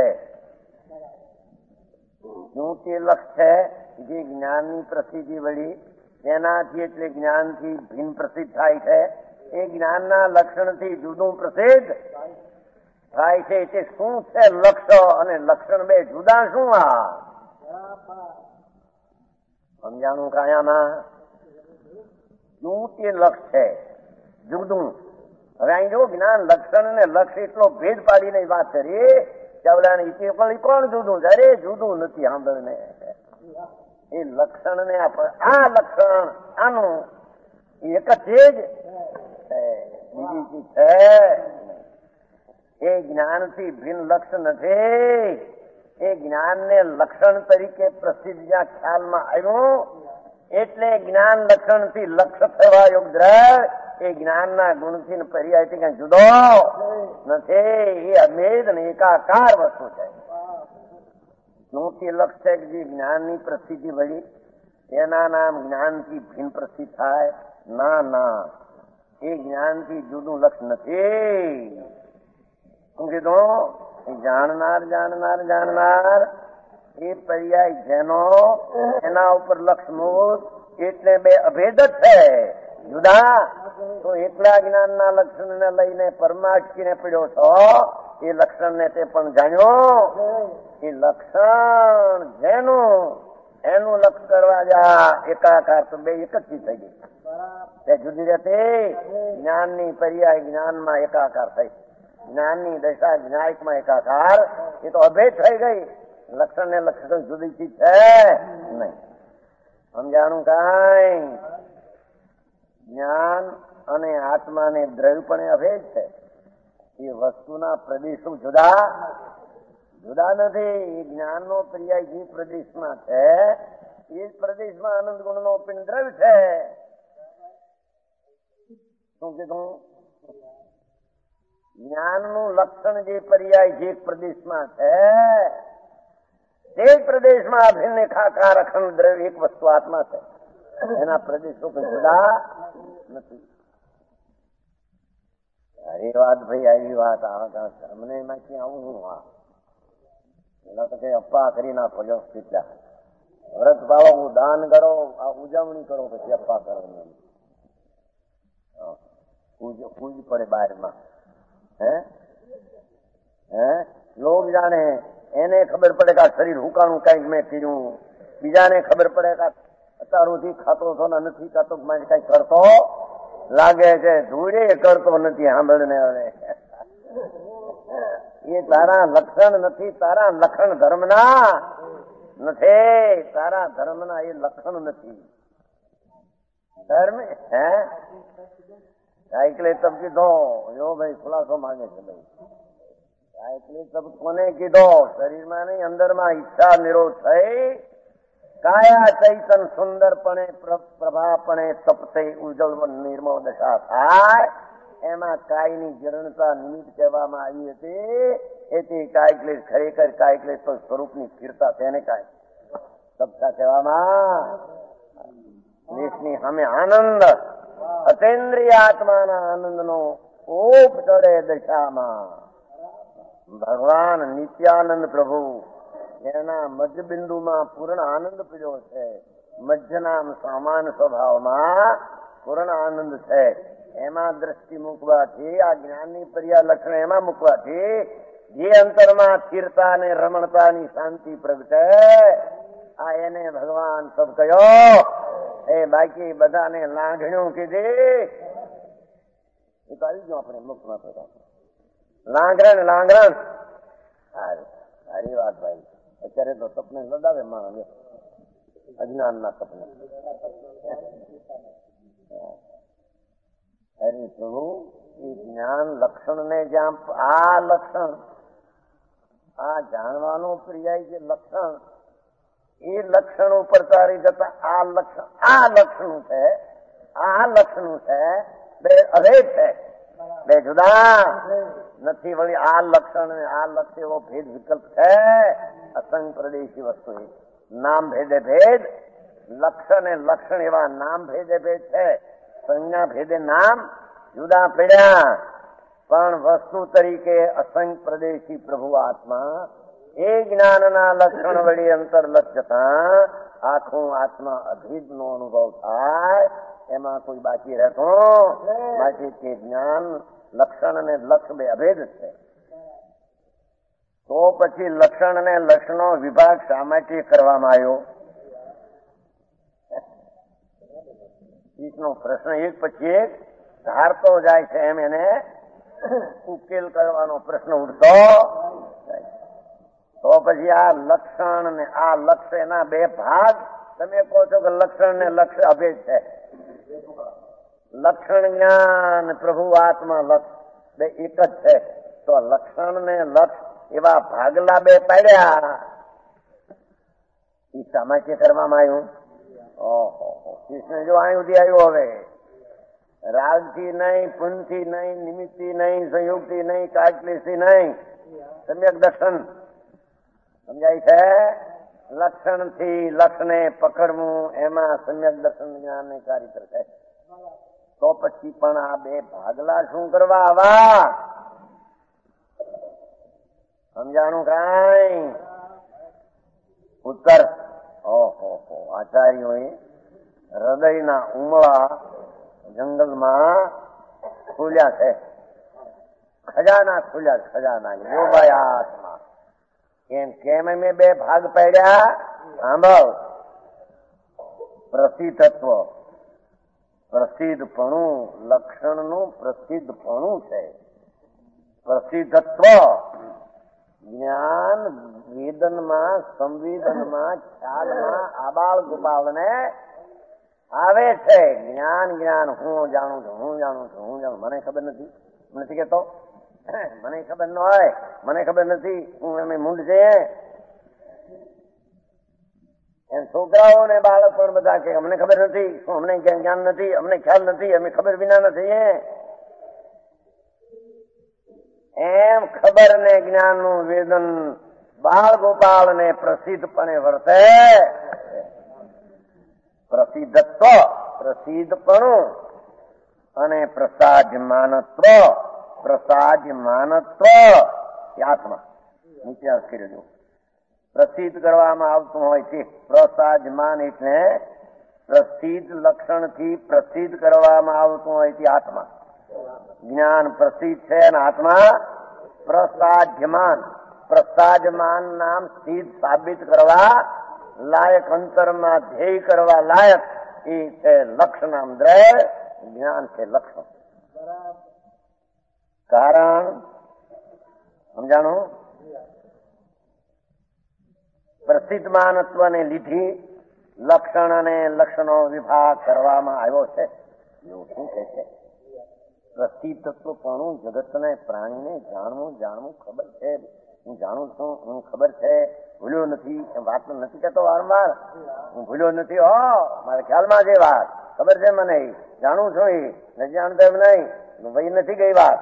શું તે લક્ષ છે જે જ્ઞાનની પ્રસિદ્ધિ વળી તેનાથી એટલે જ્ઞાનથી ભિન્ન પ્રસિદ્ધ થાય છે. એ જ્ઞાનના લક્ષણથી જુદું પ્રસિદ્ધ થાય છે. તે શું છે લક્ષ અને લક્ષણ બે જુદા શું? આ સમજાણું કાયામાં? શું તે લક્ષ છે જુદું? હવે અહીં જો જ્ઞાન લક્ષણ ને લક્ષ એટલો ભેદ પાડીને વાત કરી કોણ જુદું છે? અરે જુદું નથી. સાંભળને એ લક્ષણ ને આ લક્ષણ આનું એક જ છે જ બીજી ચીજ છે. એ જ્ઞાનથી ભિન્ન લક્ષ નથી. એ જ્ઞાનને લક્ષણ તરીકે પ્રસિદ્ધ જ્યાં ખ્યાલમાં આવ્યું એટલે જ્ઞાન લક્ષણથી લક્ષ્ય થવા યોગ્ય એ જ્ઞાનના ગુણથી પર્યાયથી કઈ જુદો નથી. એ અભેદ ને એકાકાર વસ્તુ છે. શું લક્ષ છે કે જે જ્ઞાનની પ્રસિદ્ધિ વળી એના નામ જ્ઞાનથી ભિન્ન પ્રસિદ્ધ થાય? ના, એ જ્ઞાનથી જુદું લક્ષ નથી. શું કીધું? જાણનાર એ પર્યાય જેનો એના ઉપર લક્ષ મૂક એટલે બે અભેદ જ છે, જુદા. તો એકલા જ્ઞાનના લક્ષણને લઈને પરમાટકીને પડ્યો છો. એ લક્ષણને તે પણ જાણ્યો. એ લક્ષણ જેનું એનું લક્ષ કરવા જા એકાકાર તો બે એક જ ચીજ થઈ ગઈ. તે જુદી રહેતી જ્ઞાનની પર્યાય જ્ઞાનમાં એકાકાર થઈ, જ્ઞાનની દશા જ્ઞાયકમાં એકાકાર. એ તો અભેદ થઈ ગઈ. લક્ષણ ને લક્ષણ જુદી ચીજ છે નહીં. સમજાણું? કઈ જ્ઞાન અને આત્માને દ્રવ્યપણે અભેદ છે. એ વસ્તુના પ્રદેશો જુદા નથી. એ જ્ઞાનનો પર્યાય જે પ્રદેશમાં છે એ જ પ્રદેશમાં આનંદ ગુણનો પિંડ દ્રવ્ય છે. શું કીધું? જ્ઞાનનું લક્ષણ જે પર્યાય જે પ્રદેશમાં છે તે જ પ્રદેશમાં અભિન્ન એકાકાર અખંડ દ્રવ્ય એક વસ્તુ આત્મા છે. એના પ્રદેશો કોઈ જુદા નથી. અરે વાત ભાઈ, આવી વાત અમને એમાંથી આવું હું પેલા તો કઈ અપ્પા કરી નાખો. જો કેટલા વ્રત ભાવો, દાન કરો, આ ઉજવણી કરો, પછી અપ્પા કરો. પૂજ પડે બહારમાં. લોક જાણે, એને ખબર પડે કે આ શરીર હુકાણું કઈક મેં કર્યું. બીજાને ખબર પડે કે અત્યારથી ખાતો છો ને નથી ખાતો, કઈ કરતો લાગે છે. ધૂળે કરતો નથી. સાંભળને હવે એ તારા લક્ષણ નથી. તારા લક્ષણ ધર્મના નથી. તારા ધર્મના એ લક્ષણ નથી. ધર્મ એટલે તબ કીધો યો ભાઈ ખુલાસો માંગે છે ભાઈ. એટલે તબ કોને કીધો? શરીરમાં નહીં, અંદરમાં ઈચ્છા નિરોધ થઈ કાયા ચૈતન સુંદરપણે પ્રભાપણે તપતે ઉજ્જવળ નિર્મળ દશા થાય. એમાં કાયની જીર્ણતા નિમિત્ત કહેવામાં આવી હતી. એથી કાયક્લેશ ખરેખર કાયક્લેશ તો સ્વરૂપની સ્થિરતા તેને કાંઈ તપતા કહેવામાં. દેશની સામે આનંદ, અતેન્દ્રિય આત્માના આનંદનો ઓપ ચડે દશામાં. ભગવાન નિત્યાનંદ પ્રભુ એના મધ્યબિંદુમાં પૂર્ણ આનંદ પીડ્યો છે. મધ્યના સામાન સ્વભાવમાં પૂર્ણ આનંદ છે. એમાં દ્રષ્ટિ મૂકવાથી, આ જ્ઞાનની પર્યા લક્ષણ એમાં મૂકવાથી જે અંતરમાં સ્થિરતા અને રમણતાની શાંતિ પ્રગટે, આ એને ભગવાન સબ કયો. એ બાકી બધાને લાંઘણ્યું કીધી. એ તો આવી ગયું આપણે મુખમાં તો લાંઘરણ. સારી વાત ભાઈ. અત્યારે તો સપને લદાવે માણસ, અજ્ઞાનના સપને. અરે પ્રભુ, એ જ્ઞાન લક્ષણ ને જ્યાં આ લક્ષણ, આ જાણવાનું પર્યાય જે લક્ષણ, એ લક્ષણ ઉપર તારી જતા આ લક્ષણ છે. આ લક્ષણ છે બે અભેદ છે, બે જુદા નથી. વળી આ લક્ષણ ને આ લક્ષ એવો ભેદ વિકલ્પ છે. અસંગ પ્રદેશી વસ્તુ નામ ભેદે ભેદ, લક્ષણ ને લક્ષણ એવા નામ ભેદે ભેદ છે. સંજ્ઞા ભેદે નામ જુદા પડ્યા, પણ વસ્તુ તરીકે અસંગ પ્રદેશી પ્રભુ આત્મા એ જ્ઞાનના લક્ષણ વળી અંતર્લક્ષ જતા આખું આત્મા અભેદનો અનુભવ થાય. એમાં કોઈ બાકી રહેતો બાકી તે જ્ઞાન લક્ષણ અને લક્ષ બે અભેદ છે. તો પછી લક્ષણ અને લક્ષણનો વિભાગ શા માટે કરવામાં આવ્યો? નો પ્રશ્ન એક પછી એક ધારતો જાય છે. એમ એને ઉકેલ કરવાનો પ્રશ્ન ઉઠતો જાય. તો પછી આ લક્ષણ ને આ લક્ષ એના બે ભાગ. તમે કહો છો કે લક્ષણ ને લક્ષ અભેદ છે. લક્ષણ જ્ઞાન પ્રભુ આત્મા લક્ષ બે એક જ છે. તો લક્ષણ ને લક્ષ એવા ભાગલા બે પાડ્યા. એ સામાન્ય કરવામાં આવ્યું. ઓહો, કૃષ્ણ જો અહીં સુધી આવ્યો. હવે રાગથી નહીં, પુનથી નહીં, નિમિત્તથી નહીં, સંયુક્તથી નહીં, કાચલીથી નહીં, સમ્યક દર્શન સમજાય છે. લક્ષણથી લક્ષને પકડવું એમાં સમ્યક દર્શન જ્ઞાન કાર્ય કરશે. તો પછી પણ આ બે ભાગલા શું કરવા આવા? સમજાણું કાંઈ? ઉત્તર ઓહો, આચાર્યોએ હૃદયના ઉમળા જંગલમાં ખુલ્યા છે. ખજાના ખુલ્યા, ખજાના યોગાયાસમાં. કેમ મેં બે ભાગ પાડ્યા? સાંભળ. પ્રસિદ્ધત્વ, પ્રસિદ્ધપણું લક્ષણનું પ્રસિદ્ધપણું છે. પ્રસિદ્ધત્વ જ્ઞાન વેદનમાં, સંવેદનમાં, ખ્યાલમાં આબાળ ગોપાળને આવે છે. જ્ઞાન જ્ઞાન હું જાણું છું, હું જાણું છું, હું જાણું. મને ખબર નથી કેતો. મને ખબર ન હોય, મને ખબર નથી. હું એમ મૂંડ છે. એમ છોકરાઓ ને બાળક પણ બધા કે અમને ખબર નથી, અમને જ્ઞાન નથી, અમને ખ્યાલ નથી, અમે ખબર વિના નથી. એમ ખબર ને જ્ઞાન નું વેદન બાળ ગોપાલ ને પ્રસિદ્ધપણે વર્તે. પ્રસિદ્ધત્વ, પ્રસિદ્ધપણું અને પ્રસાદ્યમાનત્વ. પ્રસાદ્યમાનત્વ એ આત્મા નીચે અર્થ કર્યો. પ્રસિદ્ધ કરવામાં આવતું હોય છે. પ્રસાદ્યમાન એટલે પ્રસિદ્ધ લક્ષણથી પ્રસિદ્ધ કરવામાં આવતું હોય છે આત્મા. જ્ઞાન પ્રસિદ્ધ છે અને આત્મા પ્રસાદ્યમાન. પ્રસાદ્યમાન નામ સિદ્ધ સાબિત કરવા લાયક, અંતરમાં ધ્યેય કરવા લાયક એ છે લક્ષણામ દ્રય. જ્ઞાન છે લક્ષણ. કારણ સમજાણું? પ્રસિદ્ધ માનત્વને લીધી લક્ષણ અને લક્ષણો વિભાગ કરવામાં આવ્યો છે. એવું શું કે છે? પ્રસિદ્ધત્વપણું જગતને, પ્રાણીને જાણવું ખબર છે. હું જાણું છું, હું ખબર છે, ભૂલ્યો નથી. એમ વાત નથી કહેતો વારંવાર. હું ભૂલ્યો નથી. મારા ખ્યાલમાં છે વાત, ખબર છે મને, જાણું છું. એ નથી જાણતો એમ નહીં, ભાઈ નથી ગઈ વાત.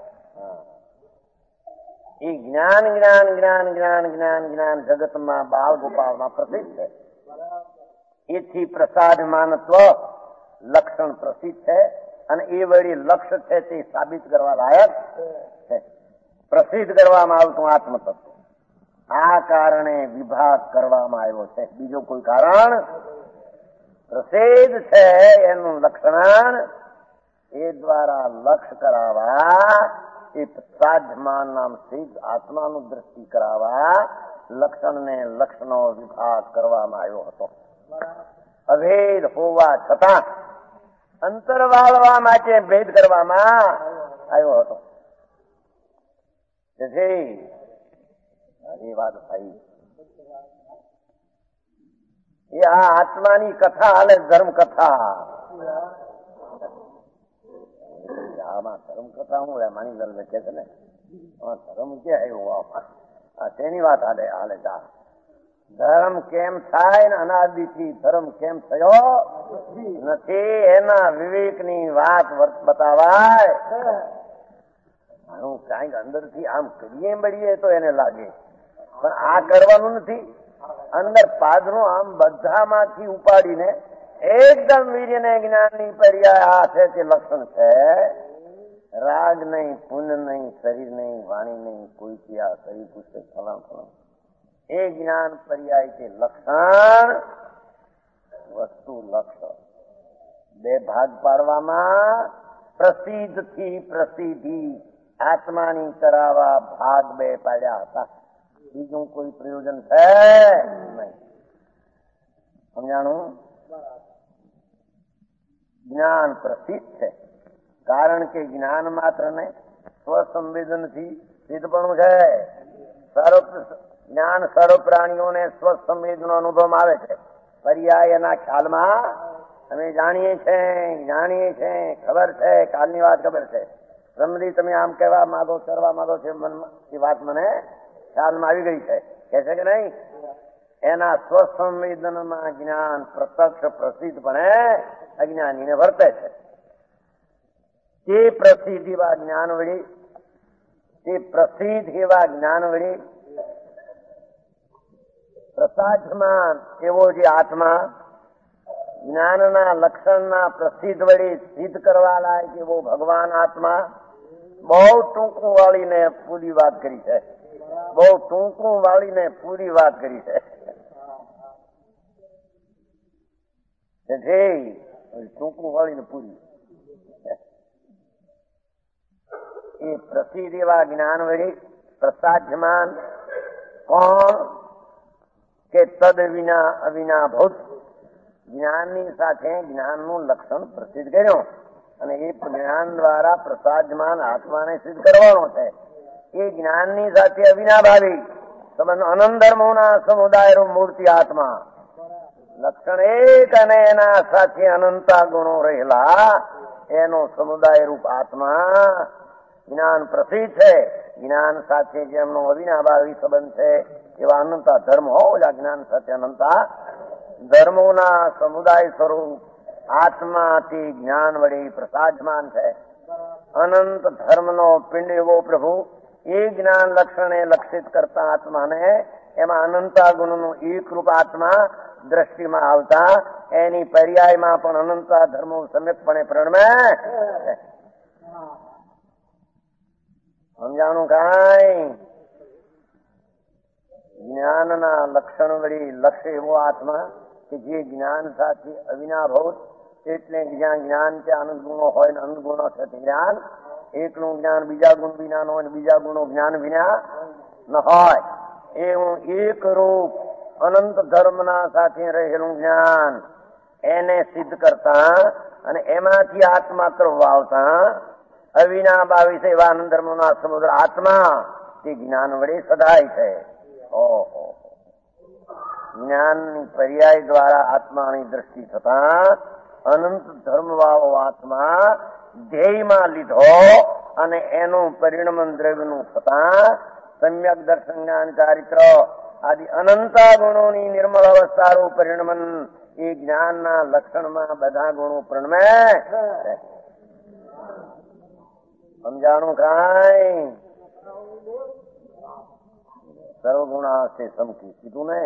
એ જ્ઞાન જ્ઞાન જ્ઞાન જ્ઞાન જ્ઞાન જ્ઞાન જગતમાં બાળ ગોપાળમાં પ્રસિદ્ધ છે. એથી પ્રસાદમાનત્વ લક્ષણ પ્રસિદ્ધ છે અને એ વળી લક્ષ્ય છે તે સાબિત કરવા લાયક છે. પ્રસિદ્ધ કરવામાં આવતું આત્મતત્વ. આ કારણે વિભાગ કરવામાં આવ્યો છે. બીજું કોઈ કારણ? પ્રસિદ્ધ છે એનું લક્ષણ એ દ્વારા લક્ષ્ય કરાવવા, એ સાધ્યમાન નામ સિદ્ધ આત્માનું દ્રષ્ટિ કરાવવા લક્ષણને લક્ષણો વિભાગ કરવામાં આવ્યો હતો. અભેદ હોવા છતાં અંતર વાળવા માટે ભેદ કરવામાં આવ્યો હતો. એ વાત થઈ. એ આ આત્માની કથા હાલે, ધર્મ કથા. આમાં ધર્મ કથા હું માની ધર્મ કે છે ને, ધર્મ કે આવ્યું આ તેની વાત હાલે જા. ધર્મ કેમ થાય ને અનાદિથી ધર્મ કેમ થયો નથી એના વિવેકની વાત બતાવાય. હું કાંઈક અંદરથી આમ કરીએ બળીએ તો એને લાગે, પણ આ કરવાનું નથી. અંદર પાદરું આમ બધામાંથી ઉપાડીને એકદમ વીર્યને જ્ઞાનની પર્યાય આ છે તે લક્ષણ છે. રાગ નહીં, પુન નહીં, શરીર નહીં, વાણી નહીં, કોઈ ક્રિયા, શરીર પુસ્તક ફલાણ. એ જ્ઞાન પર્યાય છે લક્ષણ, વસ્તુ લક્ષણ. બે ભાગ પાડવામાં પ્રસિદ્ધ થી પ્રસિદ્ધિ આત્માની કરાવવા ભાગ બે પાડ્યા હતા. બીજું કોઈ પ્રયોજન છે નહીં. સમજાણું? જ્ઞાન પ્રસિદ્ધ છે કારણ કે જ્ઞાન માત્ર ને સ્વસંવેદનથી સિદ્ધપણું છે. જ્ઞાન સર્વ પ્રાણીઓને સ્વસંવેદનો અનુભવ આવે છે. પર્યાય એના ખ્યાલમાં અમે જાણીએ છીએ, ખબર છે, કાલની વાત ખબર છે. સમજી તમે આમ કહેવા માંગો, કરવા માંગો છો મનમાં, એ વાત મને ખ્યાલમાં આવી ગઈ છે, કે છે કે નહીં? એના સ્વસંવેદનમાં જ્ઞાન પ્રત્યક્ષ પ્રસિદ્ધપણે અજ્ઞાનીને વર્તે છે. તે પ્રસિદ્ધ એવા જ્ઞાન વળી, તે પ્રસિદ્ધ એવા જ્ઞાન વળી પ્રસાદમાન એવો જે આત્મા જ્ઞાનના લક્ષણના પ્રસિદ્ધ વળી સિદ્ધ કરવા લાયક એવો ભગવાન આત્મા બહુ ટૂંકું વાળીને પૂરી વાત કરી છે. બહુ ટૂંકું વાળીને પૂરી વાત કરી છે. ટૂંકું વાળીને પૂરી એ પ્રસિદ્ધ એવા જ્ઞાન વળી પ્રસાદ્યમાન કોણ? કે તદ વિના અવિનાભૂત જ્ઞાનની સાથે જ્ઞાનનું લક્ષણ પ્રસિદ્ધ કર્યું અને એ જ્ઞાન દ્વારા પ્રસાદ્યમાન આત્માને સિદ્ધ કરવાનો છે. એ જ્ઞાનની સાથે અવિનાભાવી સંબંધ અનંત ધર્મોના સમુદાય મૂર્તિ આત્મા લક્ષણ એક અને એના સાથે અનંતા ગુણો રહેલા એનો સમુદાય રૂપ આત્મા જ્ઞાન પ્રસિદ્ધ છે. જ્ઞાન સાથે જેમનો અવિનાભાવી સંબંધ છે એવા અનંતા ધર્મ ઓલા જ્ઞાન સાથે અનંતા ધર્મોના સમુદાય સ્વરૂપ આત્માથી જ્ઞાન વળી પ્રસાદમાન છે. અનંત ધર્મનો પિંડ એવો પ્રભુ એ જ્ઞાન લક્ષણે લક્ષિત કરતા આત્માને એમાં અનંતા ગુણનું એકરૂપ આત્મા દ્રષ્ટિમાં આવતા એની પર્યાયમાં પણ અનંતા ધર્મો સમ્યકપણે પ્રણમે. સમજાણું કાંઈ? જ્ઞાનના લક્ષણ વળી લક્ષ્ય એવો આત્મા કે જે જ્ઞાન સાથે અવિનાભૂત, એટલે જ્યાં જ્ઞાન કે આનંદ ગુણો હોય ને અનંત ગુણો છે તે જ્ઞાન એકનું જ્ઞાન બીજા ગુણ વિના ન હોય, બીજા ગુણો જ્ઞાન વિના ન હોય એવું એક રૂપ અનંત ધર્મના સાથે રહેલું જ્ઞાન એને સિદ્ધ કરતા અને એમાંથી આત્મા તરફ વાવતા અવિના બાવીસ એવા આનંદ ધર્મના સમુદ્ર આત્મા તે જ્ઞાન વડે સદાય છે. ઓહો, જ્ઞાનની પર્યાય દ્વારા આત્માની દ્રષ્ટિ થતા અનંત ધર્મ વાળો આત્મા ધ્યેયમાં લીધો અને એનું પરિણમન દ્રવ્યનું થતા સમ્યક દર્શન જ્ઞાન ચારિત્ર આદિ અનંતા ગુણોની નિર્મળ અવસ્થાનું પરિણમન એ જ્ઞાનના લક્ષણમાં બધા ગુણો પ્રણમે. સમજાણું કાંઈ? સર્વગુણા છે સમકી કીધું ને.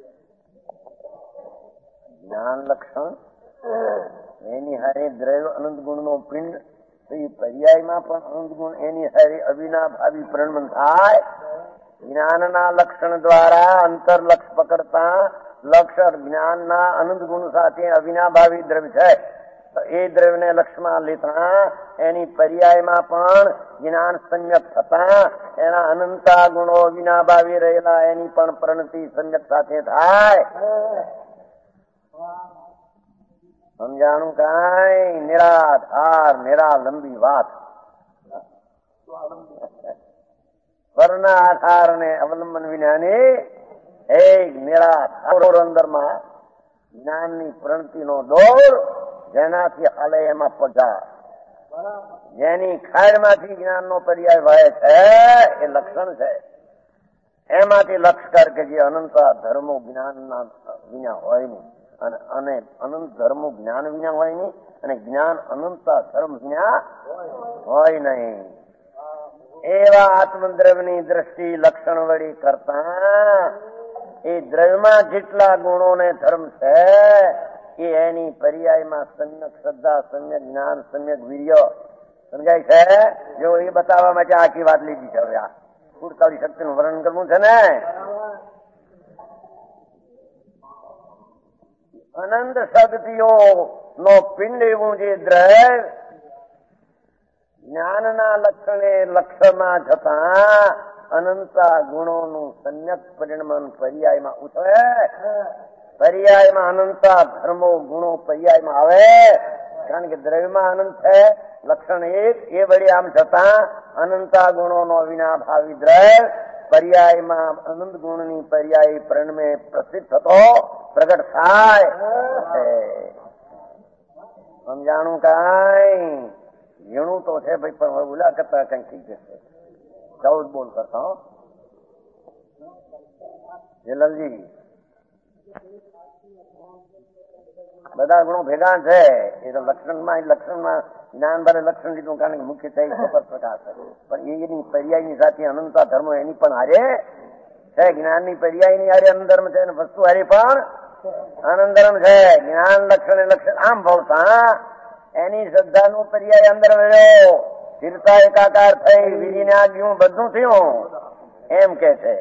જ્ઞાન લક્ષણ એની હારે દ્રવ્ય અનંત ગુણનો પિંડ તો એ પર્યાયમાં પણ અનંત ગુણ એની હારે અવિનાભાવી પરિણમન થાય. જ્ઞાનના લક્ષણ દ્વારા અંતરલક્ષ પકડતા લક્ષ જ્ઞાનના અનંત ગુણ સાથે અવિનાભાવી દ્રવ્ય છે તો એ દ્રવ્યને લક્ષમાં લેતા એની પર્યાયમાં પણ જ્ઞાન સમ્યક થતા એના અનંતા ગુણો અવિનાભાવી રહેલા એની પણ પ્રણતિ સમ્યક સાથે થાય. સમજાણું કાંઈ? નિરાધાર નિરાલંબી વાત. સ્વરના આધાર ને અવલંબન વિનાની એક નિરાધાર અંદરમાં જ્ઞાનની પ્રણતિનો દોર જેનાથી હાલે એમાં પહોંચા, જેની ખાડમાંથી જ્ઞાનનો પર્યાય વહે છે એ લક્ષણ છે. એમાંથી લક્ષ કર કે જે અનંત ધર્મો જ્ઞાનના વિના હોય નહીં અને અનંત ધર્મો જ્ઞાન વિના હોય નહીં અને જ્ઞાન અનંત ધર્મ વિના હોય નહીં એવા આત્મદ્રવ્યની દ્રષ્ટિ લક્ષણ વળી કરતા એ દ્રવ્યમાં જેટલા ગુણો ને ધર્મ છે એ એની પર્યાયમાં સમ્યક શ્રદ્ધા, સમ્યક જ્ઞાન, સમ્યક વીર્ય સમજાય છે. જો એ બતાવવા માટે આખી વાત લીધી છે. હવે આ 48 શક્તિનું વર્ણન કરવું છે ને. અનંત શક્તિઓ નો પિંડ એવું જે દ્રવ્ય જ્ઞાનના લક્ષણે લક્ષ્યમાં જતા અનંતા ગુણોનું સમ્યક પરિણમન પર્યાયમાં ઉતરે. પર્યાયમાં અનંતા ધર્મો ગુણો પર્યાયમાં આવે કારણ કે દ્રવ્યમાં અનંત છે લક્ષણ એક એ વળી આમ છતાં અનંતા ગુણોનો વિનાભાવી દ્રવ્ય પર્યાયમાં અનંત ગુણની પર્યાય પરિણમે પ્રસિદ્ધ થતો પ્રગટ થાય. સમજાણું કાંઈ? ઝીણું તો છે ભાઈ પણ ઓલા કરતા કઈ થઈ જશે. 14 બોલ કરતા જલાલજી બધા ગુણો ભેગા છે. એ તો લક્ષણમાં જ્ઞાન ભરે લક્ષણ લીધું, કારણ કે મુખ્ય છે સફર પ્રકાશ છે. પણ એની પર્યાયની સાથે અનંતા ધર્મો એની પણ હારે છે. જ્ઞાનની પર્યાયની હારે અનંત ધર્મ છે અને વસ્તુ હારે પણ અનંત ધર્મ છે. જ્ઞાન લક્ષણ આમ ભવતા એની શ્રદ્ધાનું પર્યાય અંદર વળ્યો, સ્થિરતા એકાકાર થઈ, વિધિને આગળ બધું થયું એમ કે છે.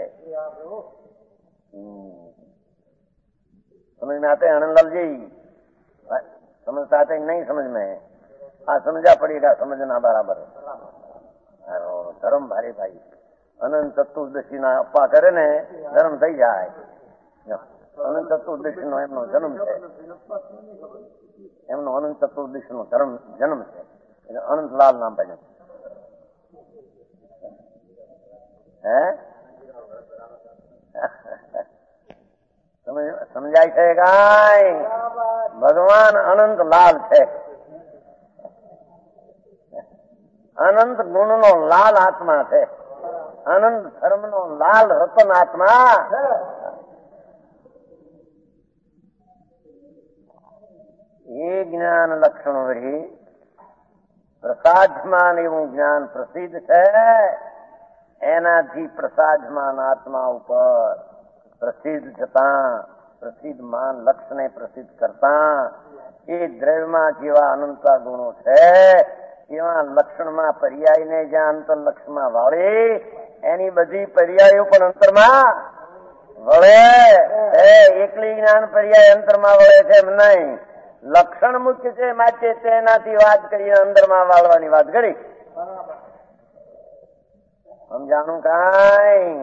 समझ में आते हैं आनंदलाल जी? समझता आते नहीं समझ में? हाँ, समझा पड़ेगा, समझना बराबर. ધર્મ ભારે ભાઈ અનંત ચતુર્દશી ના અપ્પા કરે ને ધર્મ થઈ જાય. અનંત ચતુર્દશી નો એમનો જન્મ છે, એમનો અનંત ચતુર્દશી નો જન્મ છે, એટલે અનંતલાલ નામ પડ્યું. હે સમજાય છે કાંઈ? ભગવાન અનંત લાલ છે, અનંત ગુણ નો લાલ આત્મા છે, અનંત ધર્મ નો લાલ રતન આત્મા. એ જ્ઞાન લક્ષણો વળી પ્રસાદમાન એવું જ્ઞાન પ્રસિદ્ધ છે. એનાથી પ્રસાદમાન આત્મા ઉપર પ્રસિદ્ધ થતા પ્રસિદ્ધ માન લક્ષને પ્રસિદ્ધ કરતા એ દ્રવ્યમાં જેવા અનંતા ગુણો છે એવા લક્ષણમાં પર્યાયને જ્યાં અંતર લક્ષમાં વાળે એની બધી પર્યાયો પણ અંતરમાં વળે. એકલી જ્ઞાન પર્યાય અંતરમાં વળે છે એમ નહીં, લક્ષણ મુખ્ય છે માટે તેનાથી વાત કરીને અંદરમાં વાળવાની વાત કરી. સમજાણું કાંઈ?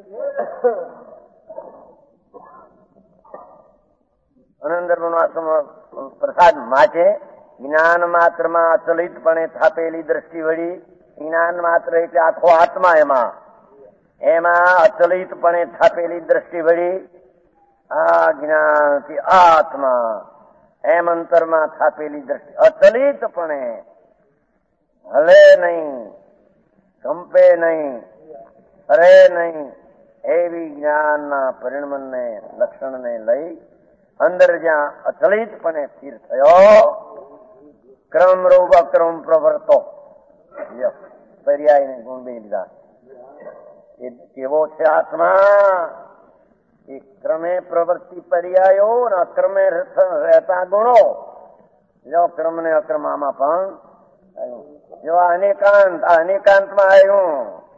પ્રસાદ માટે જ્ઞાન માત્રમાં અચલિતપણે થાપેલી દ્રષ્ટિ વળી, જ્ઞાન માત્ર એટલે આખો આત્મા, એમાં અચલિતપણે થાપેલી દ્રષ્ટિ વળી, આ જ્ઞાનથી આત્મા એમ અંતરમાં થાપેલી દ્રષ્ટિ અચલિતપણે હલે નહીં, કંપે નહીં, હરે નહીં એવી જ્ઞાનના પરિણમને લક્ષણને લઈ અંદર જ્યાં અચલિતપણે સ્થિર થયો, ક્રમ રૂપ અક્રમ પ્રવર્તો પર્યાયને ગુણ બે લીધા. એ કેવો છે આત્મા? એ ક્રમે પ્રવૃત્તિ પર્યાયો અને અક્રમે રહેતા ગુણો. જો ક્રમ ને અક્રમ આમાં પણ જો અનેકાંતમાં આવ્યું.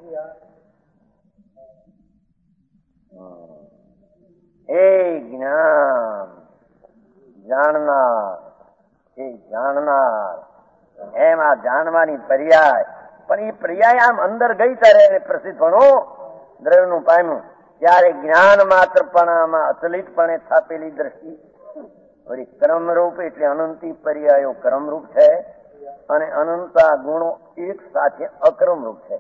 એ જ્ઞાન જાણનાર, એ જાણનાર, એમ આ જાણવાની પર્યાય. પણ એ પર્યાય આમ અંદર ગઈ ત્યારે એને પ્રસિદ્ધપણું દ્રવ્યનું પામ્યું ત્યારે જ્ઞાન માત્રપણામાં અચલિતપણે સ્થાપેલી દ્રષ્ટિ વળી ક્રમરૂપ એટલે અનંતી પર્યાયો ક્રમરૂપ છે અને અનંતા ગુણો એક સાથે અક્રમરૂપ છે.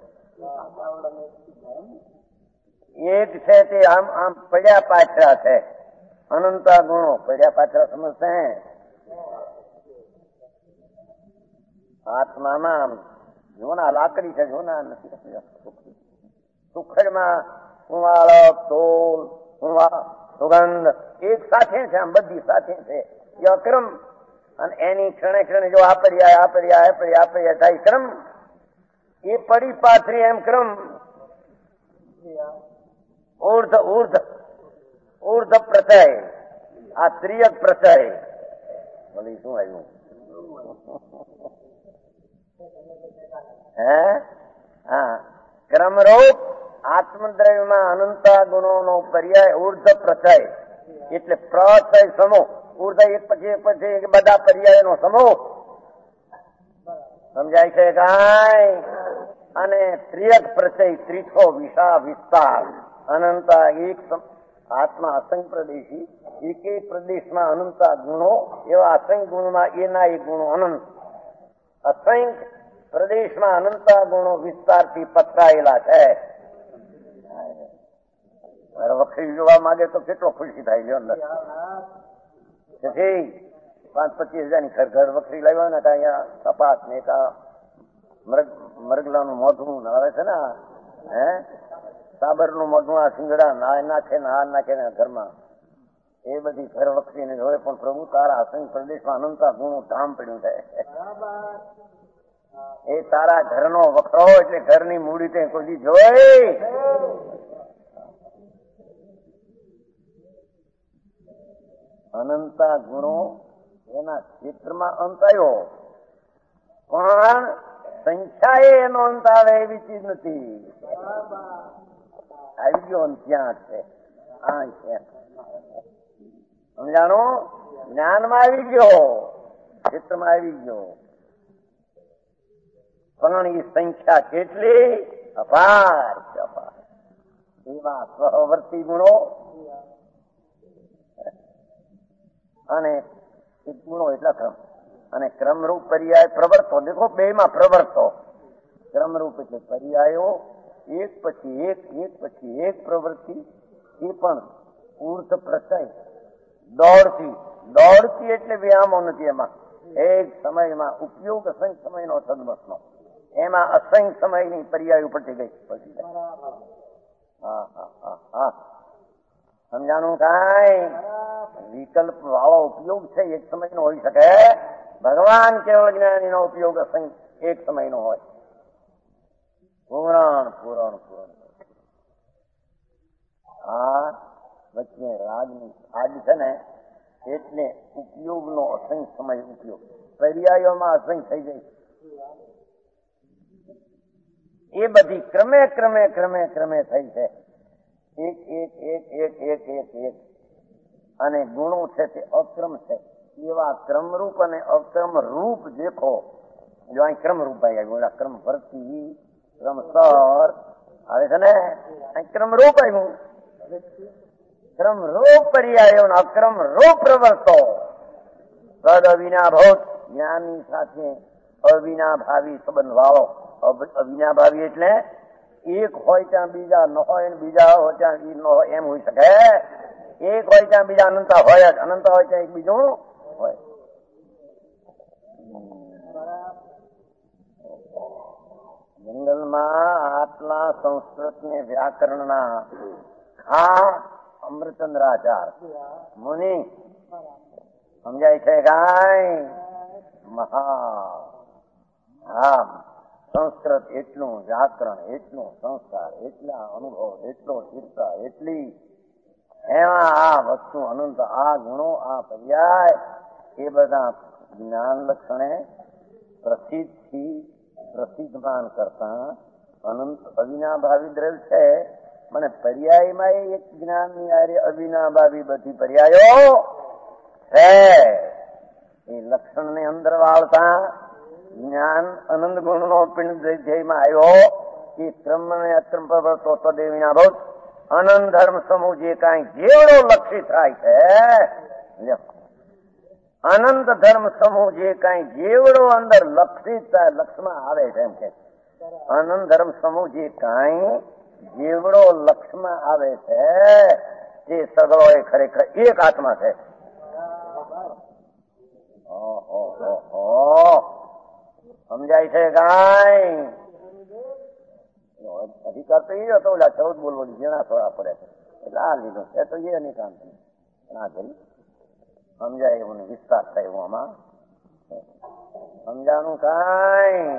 એક છે તે આમ આમ પડ્યા પાછળ છે, અનંતા ગુણો પડ્યા પાછળ સમજશે. આત્મામાં આમ જોના લાકડી છે, જોના નથી. સુખડમાં કુવાળો, તોલ, સુગંધ એક સાથે છે, આમ બધી સાથે છે. એ અક્રમ અને એની ક્ષણે ક્ષણે જો આ પર્યાય થાય ક્રમ. એ પડી પાથરી એમ ક્રમ. ઉર્ધ પ્રચય, આ ત્રિયક પ્રચય. ભલે શું આવ્યું? હા, ક્રમરૂપ આત્મદ્રવ્યમાં અનંતા ગુણો નો પર્યાય ઉર્ધ પ્રચય એટલે પ્રચય સમૂહ. ઉર્ધ એક પછી બધા પર્યાય નો સમૂહ. સમજાય છે કાંઈ? અને ત્રિયક પ્રચય ત્રીસો વિસ્તાર. અનંતા એક આત્મા અસંખ્ય પ્રદેશી, એક પ્રદેશમાં અનંતા ગુણો, એવા અસંખ્ય ગુણમાં એના એક ગુણો અનંત. અસંખ્ય પ્રદેશમાં અનંતા ગુણો વિસ્તારથી પથરાયેલા છે. વખરી જોવા માંગે તો કેટલો ખુશી થાય છે અંદર. 5-25 હજારની ઘર વખરી લાવ્યા ને ત્યાં કપાસ ને મરગલાનું મોઢું આવે છે ને, સાબરનું મોઢું આ સિંગડા નાખે ને આ નાખે ને ઘરમાં એ બધી ઘર વખરીને જોડે, પણ પ્રભુ તારા અસંગ પ્રદેશમાં અનંતા ગુણું ધામ પડ્યું છે. એ તારા ઘરનો વખરો એટલે ઘરની મૂડી તે કોઈ જોઈ. અનંતા ગુણો એના ક્ષેત્રમાં અંત આવ્યો, પણ સંખ્યાએ એનો અંત આવે એવી ચીજ નથી. આવી ગયો અંત ત્યાં છે. આ છે સમજાણું, જ્ઞાનમાં આવી ગયો, ક્ષેત્રમાં આવી ગયો, પણ એ સંખ્યા કેટલી અપાર છે, અપાર. એવા સહવર્તી ગુણો અને ગુણો એટલા ક્રમ અને ક્રમરૂપ પર્યાય પ્રવર્તો. દેખો બે માં પ્રવર્તો, ક્રમરૂપ એટલે પર્યાયો, એક પછી એક, એક પછી એક પ્રવૃત્તિ, એ પણ ઉર્ધ પ્રચય દોડતી એટલે વ્યામો નથી. એમાં એક સમયમાં ઉપયોગ અસંખ્ય સમયનો સદમતનો, એમાં અસંખ્ય સમયની પર્યાય ઉપરથી ગઈ પછી. સમજાણું? કાંઈ વિકલ્પ વાળો ઉપયોગ છે એક સમયનો હોઈ શકે. ભગવાન કેવળ જ્ઞાનીનો ઉપયોગ અસંખ્ય એક સમયનો હોય. પુરાણ પુરાણ પુરાણ આ વચ્ચે રાજની આજ છે ને, એટલે ઉપયોગનો અસંખ્ય સમય ઉપયોગ પર્યાયોમાં અસંખ્ય થઈ જાય. એ બધી ક્રમે ક્રમે ક્રમે ક્રમે થઈ છે. એક એક એક એક એક એક એક અને ગુણો છે તે અક્રમ છે. એવા ક્રમરૂપ અને અક્રમ રૂપ દેખો. જો અહીં ક્રમરૂપ ભાઈ આવ્યું, ક્રમ વર્તી ક્રમસર આવે છે ને, અહીં ક્રમરૂપ આવ્યું. ક્રમરૂપ પર્યાયો ને અક્રમ રૂપ પ્રવર્તો. તદ અવિનાભૂત જ્ઞાની સાથે અવિનાભાવી સંબંધ વાળો. અવિનાભાવી એટલે એક હોય ત્યાં બીજા ન હોય, બીજા હોય ત્યાં ન હોય એમ હોઈ શકે. એક હોય ત્યાં બીજા અનંતા હોય જ, અનંતા હોય ત્યાં એક બીજું હોય. જંગલમાં આટલા સંસ્કૃત ને વ્યાકરણના અમૃતચંદ્રાચાર મુનિ સમજાય છે કાંઈ? સંસ્કૃત એટલું, વ્યાકરણ એટલું, સંસ્કાર એટલા, અનુભવ એટલો, ચિંતા એટલી, એમાં આ વસ્તુ અનંત, આ ગુણો, આ પર્યાય એ બધા જ્ઞાન લક્ષણે પ્રસિદ્ધથી પ્રસિદ્ધમાન કરતા અનંત અવિનાભાવી દ્રવ્ય છે. મને પર્યાયમાં એક જ્ઞાનની આરે અવિનાભાવી બધી પર્યાયો છે. એ લક્ષણને અંદર વાળતા જ્ઞાન અનંત ગુણનો પિંડ ધ્યેયમાં આવ્યો કે ક્રમ અને અક્રમ પ્રવર્તો તદે વિનાભૂત અનંત ધર્મ સમૂહ જે કાંઈ જેવડો લક્ષિત થાય છે, અનંત ધર્મ સમૂહ જે કાંઈ જેવડો અંદર લક્ષિત લક્ષમાં આવે છે, એમ કે અનંત ધર્મ સમૂહ જે કાંઈ જેવડો લક્ષમાં આવે છે તે સગળો એ ખરેખર એક આત્મા છે. સમજાય છે કાંઈ? અધિકાર તો એ હતો, ઓલા 14 બોલવાની જેના થોડા પડે છે એટલે આ લીધું છે. તો એ નિકાંત ના કરી સમજાય એવું વિસ્તાર થાય એવું આમાં સમજાનું કાંઈ?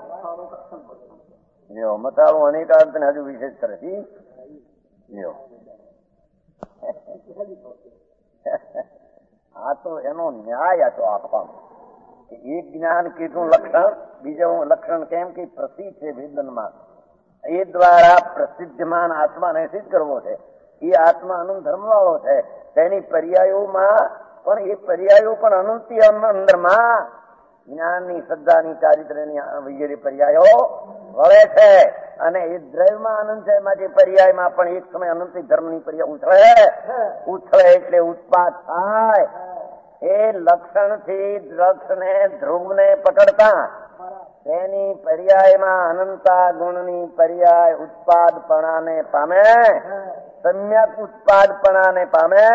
લ્યો મતાળું અનેકાંત ને હજુ વિશેષ કરે છે. લ્યો આ તો એનો ન્યાય હતો આપવાનો. એક જ્ઞાન કીધું લક્ષણ, બીજું લક્ષણ કેમ કે પ્રસિદ્ધ છે વેદનમાં, એ દ્વારા પ્રસિદ્ધમાન આત્માને સિદ્ધ કરવો છે. એ આત્મા અનંત ધર્મ વાળો છે. તેની પર્યાયોમાં પણ એ પર્યાયો પણ અનંતી અંદરમાં જ્ઞાનની, શ્રદ્ધાની, ચારિત્ર્યની વગેરે પર્યાયો વળે છે. અને એ દ્રવ્યમાં અનંત છે, માટે પર્યાયમાં પણ એક સમય અનંતી ધર્મની પર્યાય ઉછળે એટલે ઉત્પાદ થાય. એ લક્ષણથી દ્રક્ષને ધ્રુવને પકડતા તેની પર્યાયમાં અનંતા ગુણની પર્યાય ઉત્પાદપણાને પામે, સમ્યક ઉત્પાદપણાને પામે.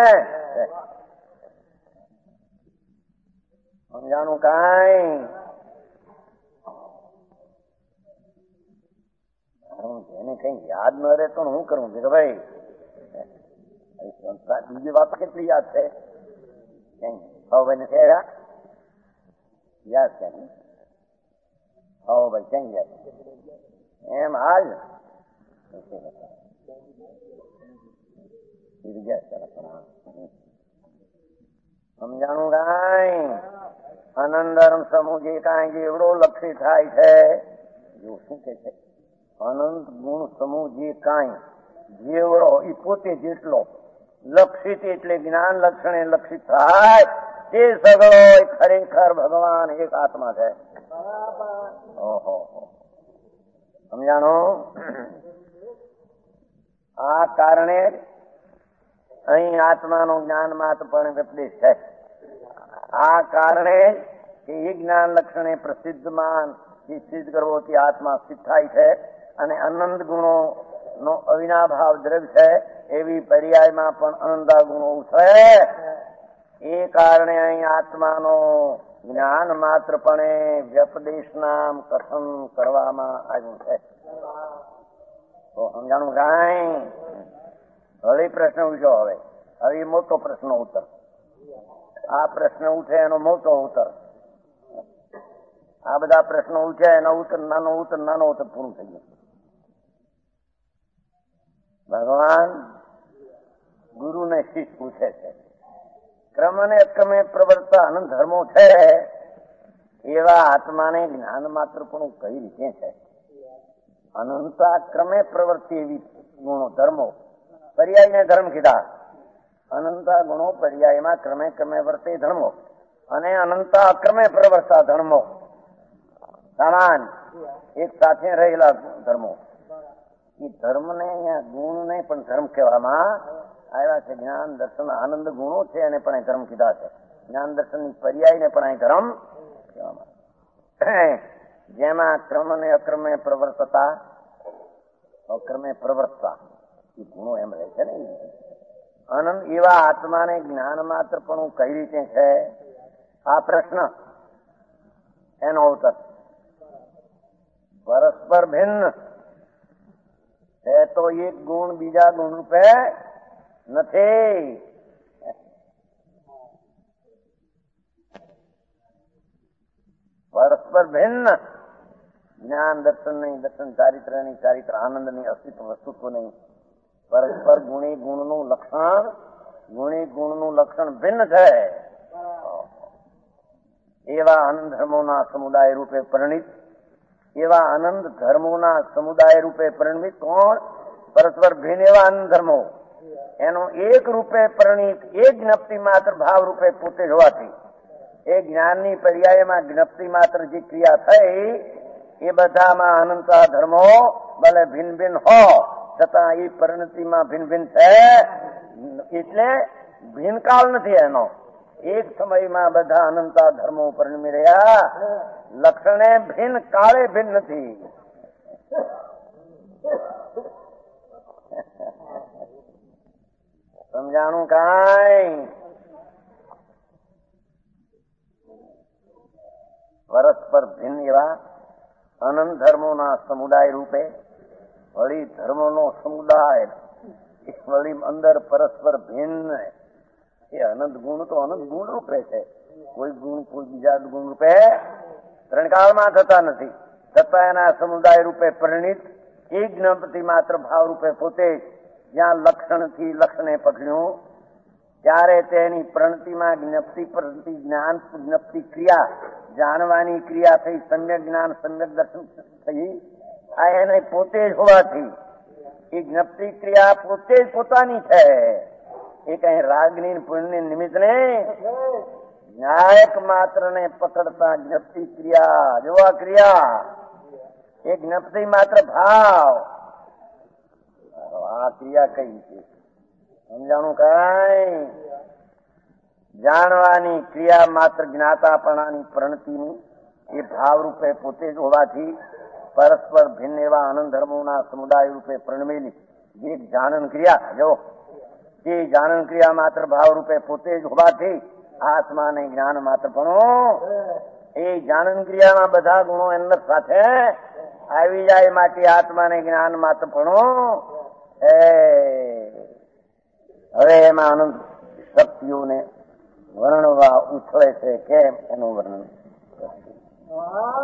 સમજાનું કાંઈ? જેને કઈ યાદ ન રહે તો હું કરું કે ભાઈ સંસ્કાર બીજી વાત કેટલી યાદ છે? ભાઈ નથી આવ્યા? યાદ ક્યાં? ભાઈ ક્યાં યાદ? એમ હાલ સમજાણું કાંઈ? અનંત સમૂહ જે કાંઈ જેવડો લક્ષી થાય છે, જો શું કે છે, અનંત ગુણ સમૂહ જે કાંઈ જેવડો એ પોતે જેટલો લક્ષિત એટલે જ્ઞાન લક્ષણે લક્ષિત થાય તે સગળો ખરેખર ભગવાન એક આત્મા છે. ઓહો, સમજાણું? આ કારણે અહીં આત્માનો જ્ઞાન માત્ર પણ ઉપદેશ છે. આ કારણે કે એ જ્ઞાન લક્ષણે પ્રસિદ્ધમાન સિદ્ધ કરવો તે આત્મા સિદ્ધ થાય છે અને અનંત ગુણો નો અવિનાભાવ દ્રવ્ય છે એવી પર્યાયમાં પણ અનંતા ગુણો છે. એ કારણે અહીં આત્માનો જ્ઞાન માત્રપણે વ્યપદેશ નામ કથન કરવામાં આવ્યું છે. તો સમજાણું કાંઈ? હવે પ્રશ્ન ઉઠ્યો. હવે મોટો પ્રશ્ન ઉત્તર. આ પ્રશ્ન ઉઠે એનો મોટો ઉત્તર. આ બધા પ્રશ્નો ઉઠે એનો ઉત્તર નાનો ઉત્તર પૂરું થઈ ગયું. ભગવાન ગુરુને શિષ્ય પૂછે છે, ક્રમને અક્રમે પ્રવર્તતા અનંત ધર્મો છે એવા આત્માને જ્ઞાન માત્ર પણ કઈ રીતે છે? અનંતા ક્રમે પ્રવૃત્તિ એવી ગુણો ધર્મો પર્યાયને ધર્મ કીધા. અનંતા ગુણો પર્યાયમાં ક્રમે ક્રમે વર્તે ધર્મો અને અનંતા અક્રમે પ્રવર્તતા ધર્મો સમાન એક સાથે રહેલા ધર્મો. એ ધર્મને અહીંયા ગુણને પણ ધર્મ કહેવામાં આવ્યા છે. જ્ઞાન દર્શન આનંદ ગુણો છે એને પણ ધર્મ કીધા છે. જ્ઞાન દર્શનની પર્યાયને પણ અહીં ધર્મ કહેવામાં જેમાં ક્રમ અને અક્રમે પ્રવર્તતા અક્રમે પ્રવર્તતા એ ગુણો એમ રહે છે ને. આનંદ એવા આત્માને જ્ઞાન માત્ર પણ કઈ રીતે છે? આ પ્રશ્ન એનો ઉત્તર પરસ્પર ભિન્ન છે. તો એક ગુણ બીજા ગુણ રૂપે નથી. પરસ્પર ભિન્ન જ્ઞાન દર્શન નહીં, દર્શન ચારિત્ર નહીં, ચારિત્ર આનંદ નહીં, અસ્તિત્વ વસ્તુત્વ નહીં. પરસ્પર ગુણી ગુણનું લક્ષણ ભિન્ન છે. એવા આનંદ ધર્મોના સમુદાય રૂપે પરિણિત એવા આનંદ ધર્મોના સમુદાય રૂપે પરિણમિત કોણ? પરસ્પર ભિન્ન એવા આનંદ ધર્મો એનો એક રૂપે પરિણિત એક જ્ઞપ્તિ માત્ર ભાવ રૂપે પોતે જ હોવાથી એ જ્ઞાનની પર્યાયમાં જ્ઞપ્તિ માત્ર જે ક્રિયા થઈ એ બધામાં અનંતા ધર્મો ભલે ભિન્ન ભિન્ન હો છતાં એ પરિણતિમાં ભિન્ન ભિન્ન છે. એટલે ભિન્નકાળ નથી એનો. એક સમયમાં બધા અનંતા ધર્મો પરિણમી રહ્યા. લક્ષણે ભિન્ન, કાળે ભિન્ન નથી. સમજાણું કાંઈ? પરસ્પર ભિન્ન એવા અનંત ધર્મોના સમુદાય રૂપે વળી ધર્મોનો સમુદાય વળી અંદર પરસ્પર ભિન્ન એ અનંત ગુણ તો અનંત ગુણ રૂપે છે. કોઈ ગુણ કોઈ બીજા ગુણ રૂપે ત્રણકાળમાં થતા નથી. છતાં એના સમુદાય રૂપે પરિણિત એ જ્ઞપ્તિ માત્ર ભાવ રૂપે પોતે જ્યાં લક્ષણથી લક્ષણે પકડ્યું ત્યારે તેની પ્રણતિમાં જ્ઞપ્તિ પ્રણતિ જ્ઞાન જ્ઞપ્તિ ક્રિયા જાણવાની ક્રિયા થઈ. સમ્યક જ્ઞાન સમ્યક દર્શન થઈ. આ એને પોતે જ હોવાથી એ જ્ઞપ્તિ ક્રિયા પોતે જ પોતાની છે. એ કઈ રાગની પુણ્ય નિમિત્ત ને ન્યાયક માત્ર ને પકડતા જ્ઞપ્તિ ક્રિયા જોવા ક્રિયા એ જ્ઞપ્તિ માત્ર ભાવ. આ ક્રિયા કઈ છે? સમજાણું કાંઈ? જાણવાની ક્રિયા માત્ર જ્ઞાતાપણાની પ્રણતિની એ ભાવ રૂપે પોતે જ હોવાથી પરસ્પર ભિન્ન એવા આનંદ ધર્મોના સમુદાય રૂપે પરિણમેલી જે જાણન ક્રિયા જો તે જાણન ક્રિયા માત્ર ભાવ રૂપે પોતે જ હોવાથી આત્માને જ્ઞાન માત્ર પણ એ જાણન ક્રિયામાં બધા ગુણો અંદર સાથે આવી જાય માટી આત્માને જ્ઞાનમાં તો પણ હવે એમાં અનંત શક્તિઓને વર્ણવા ઉછળે છે. કેમ એનું વર્ણન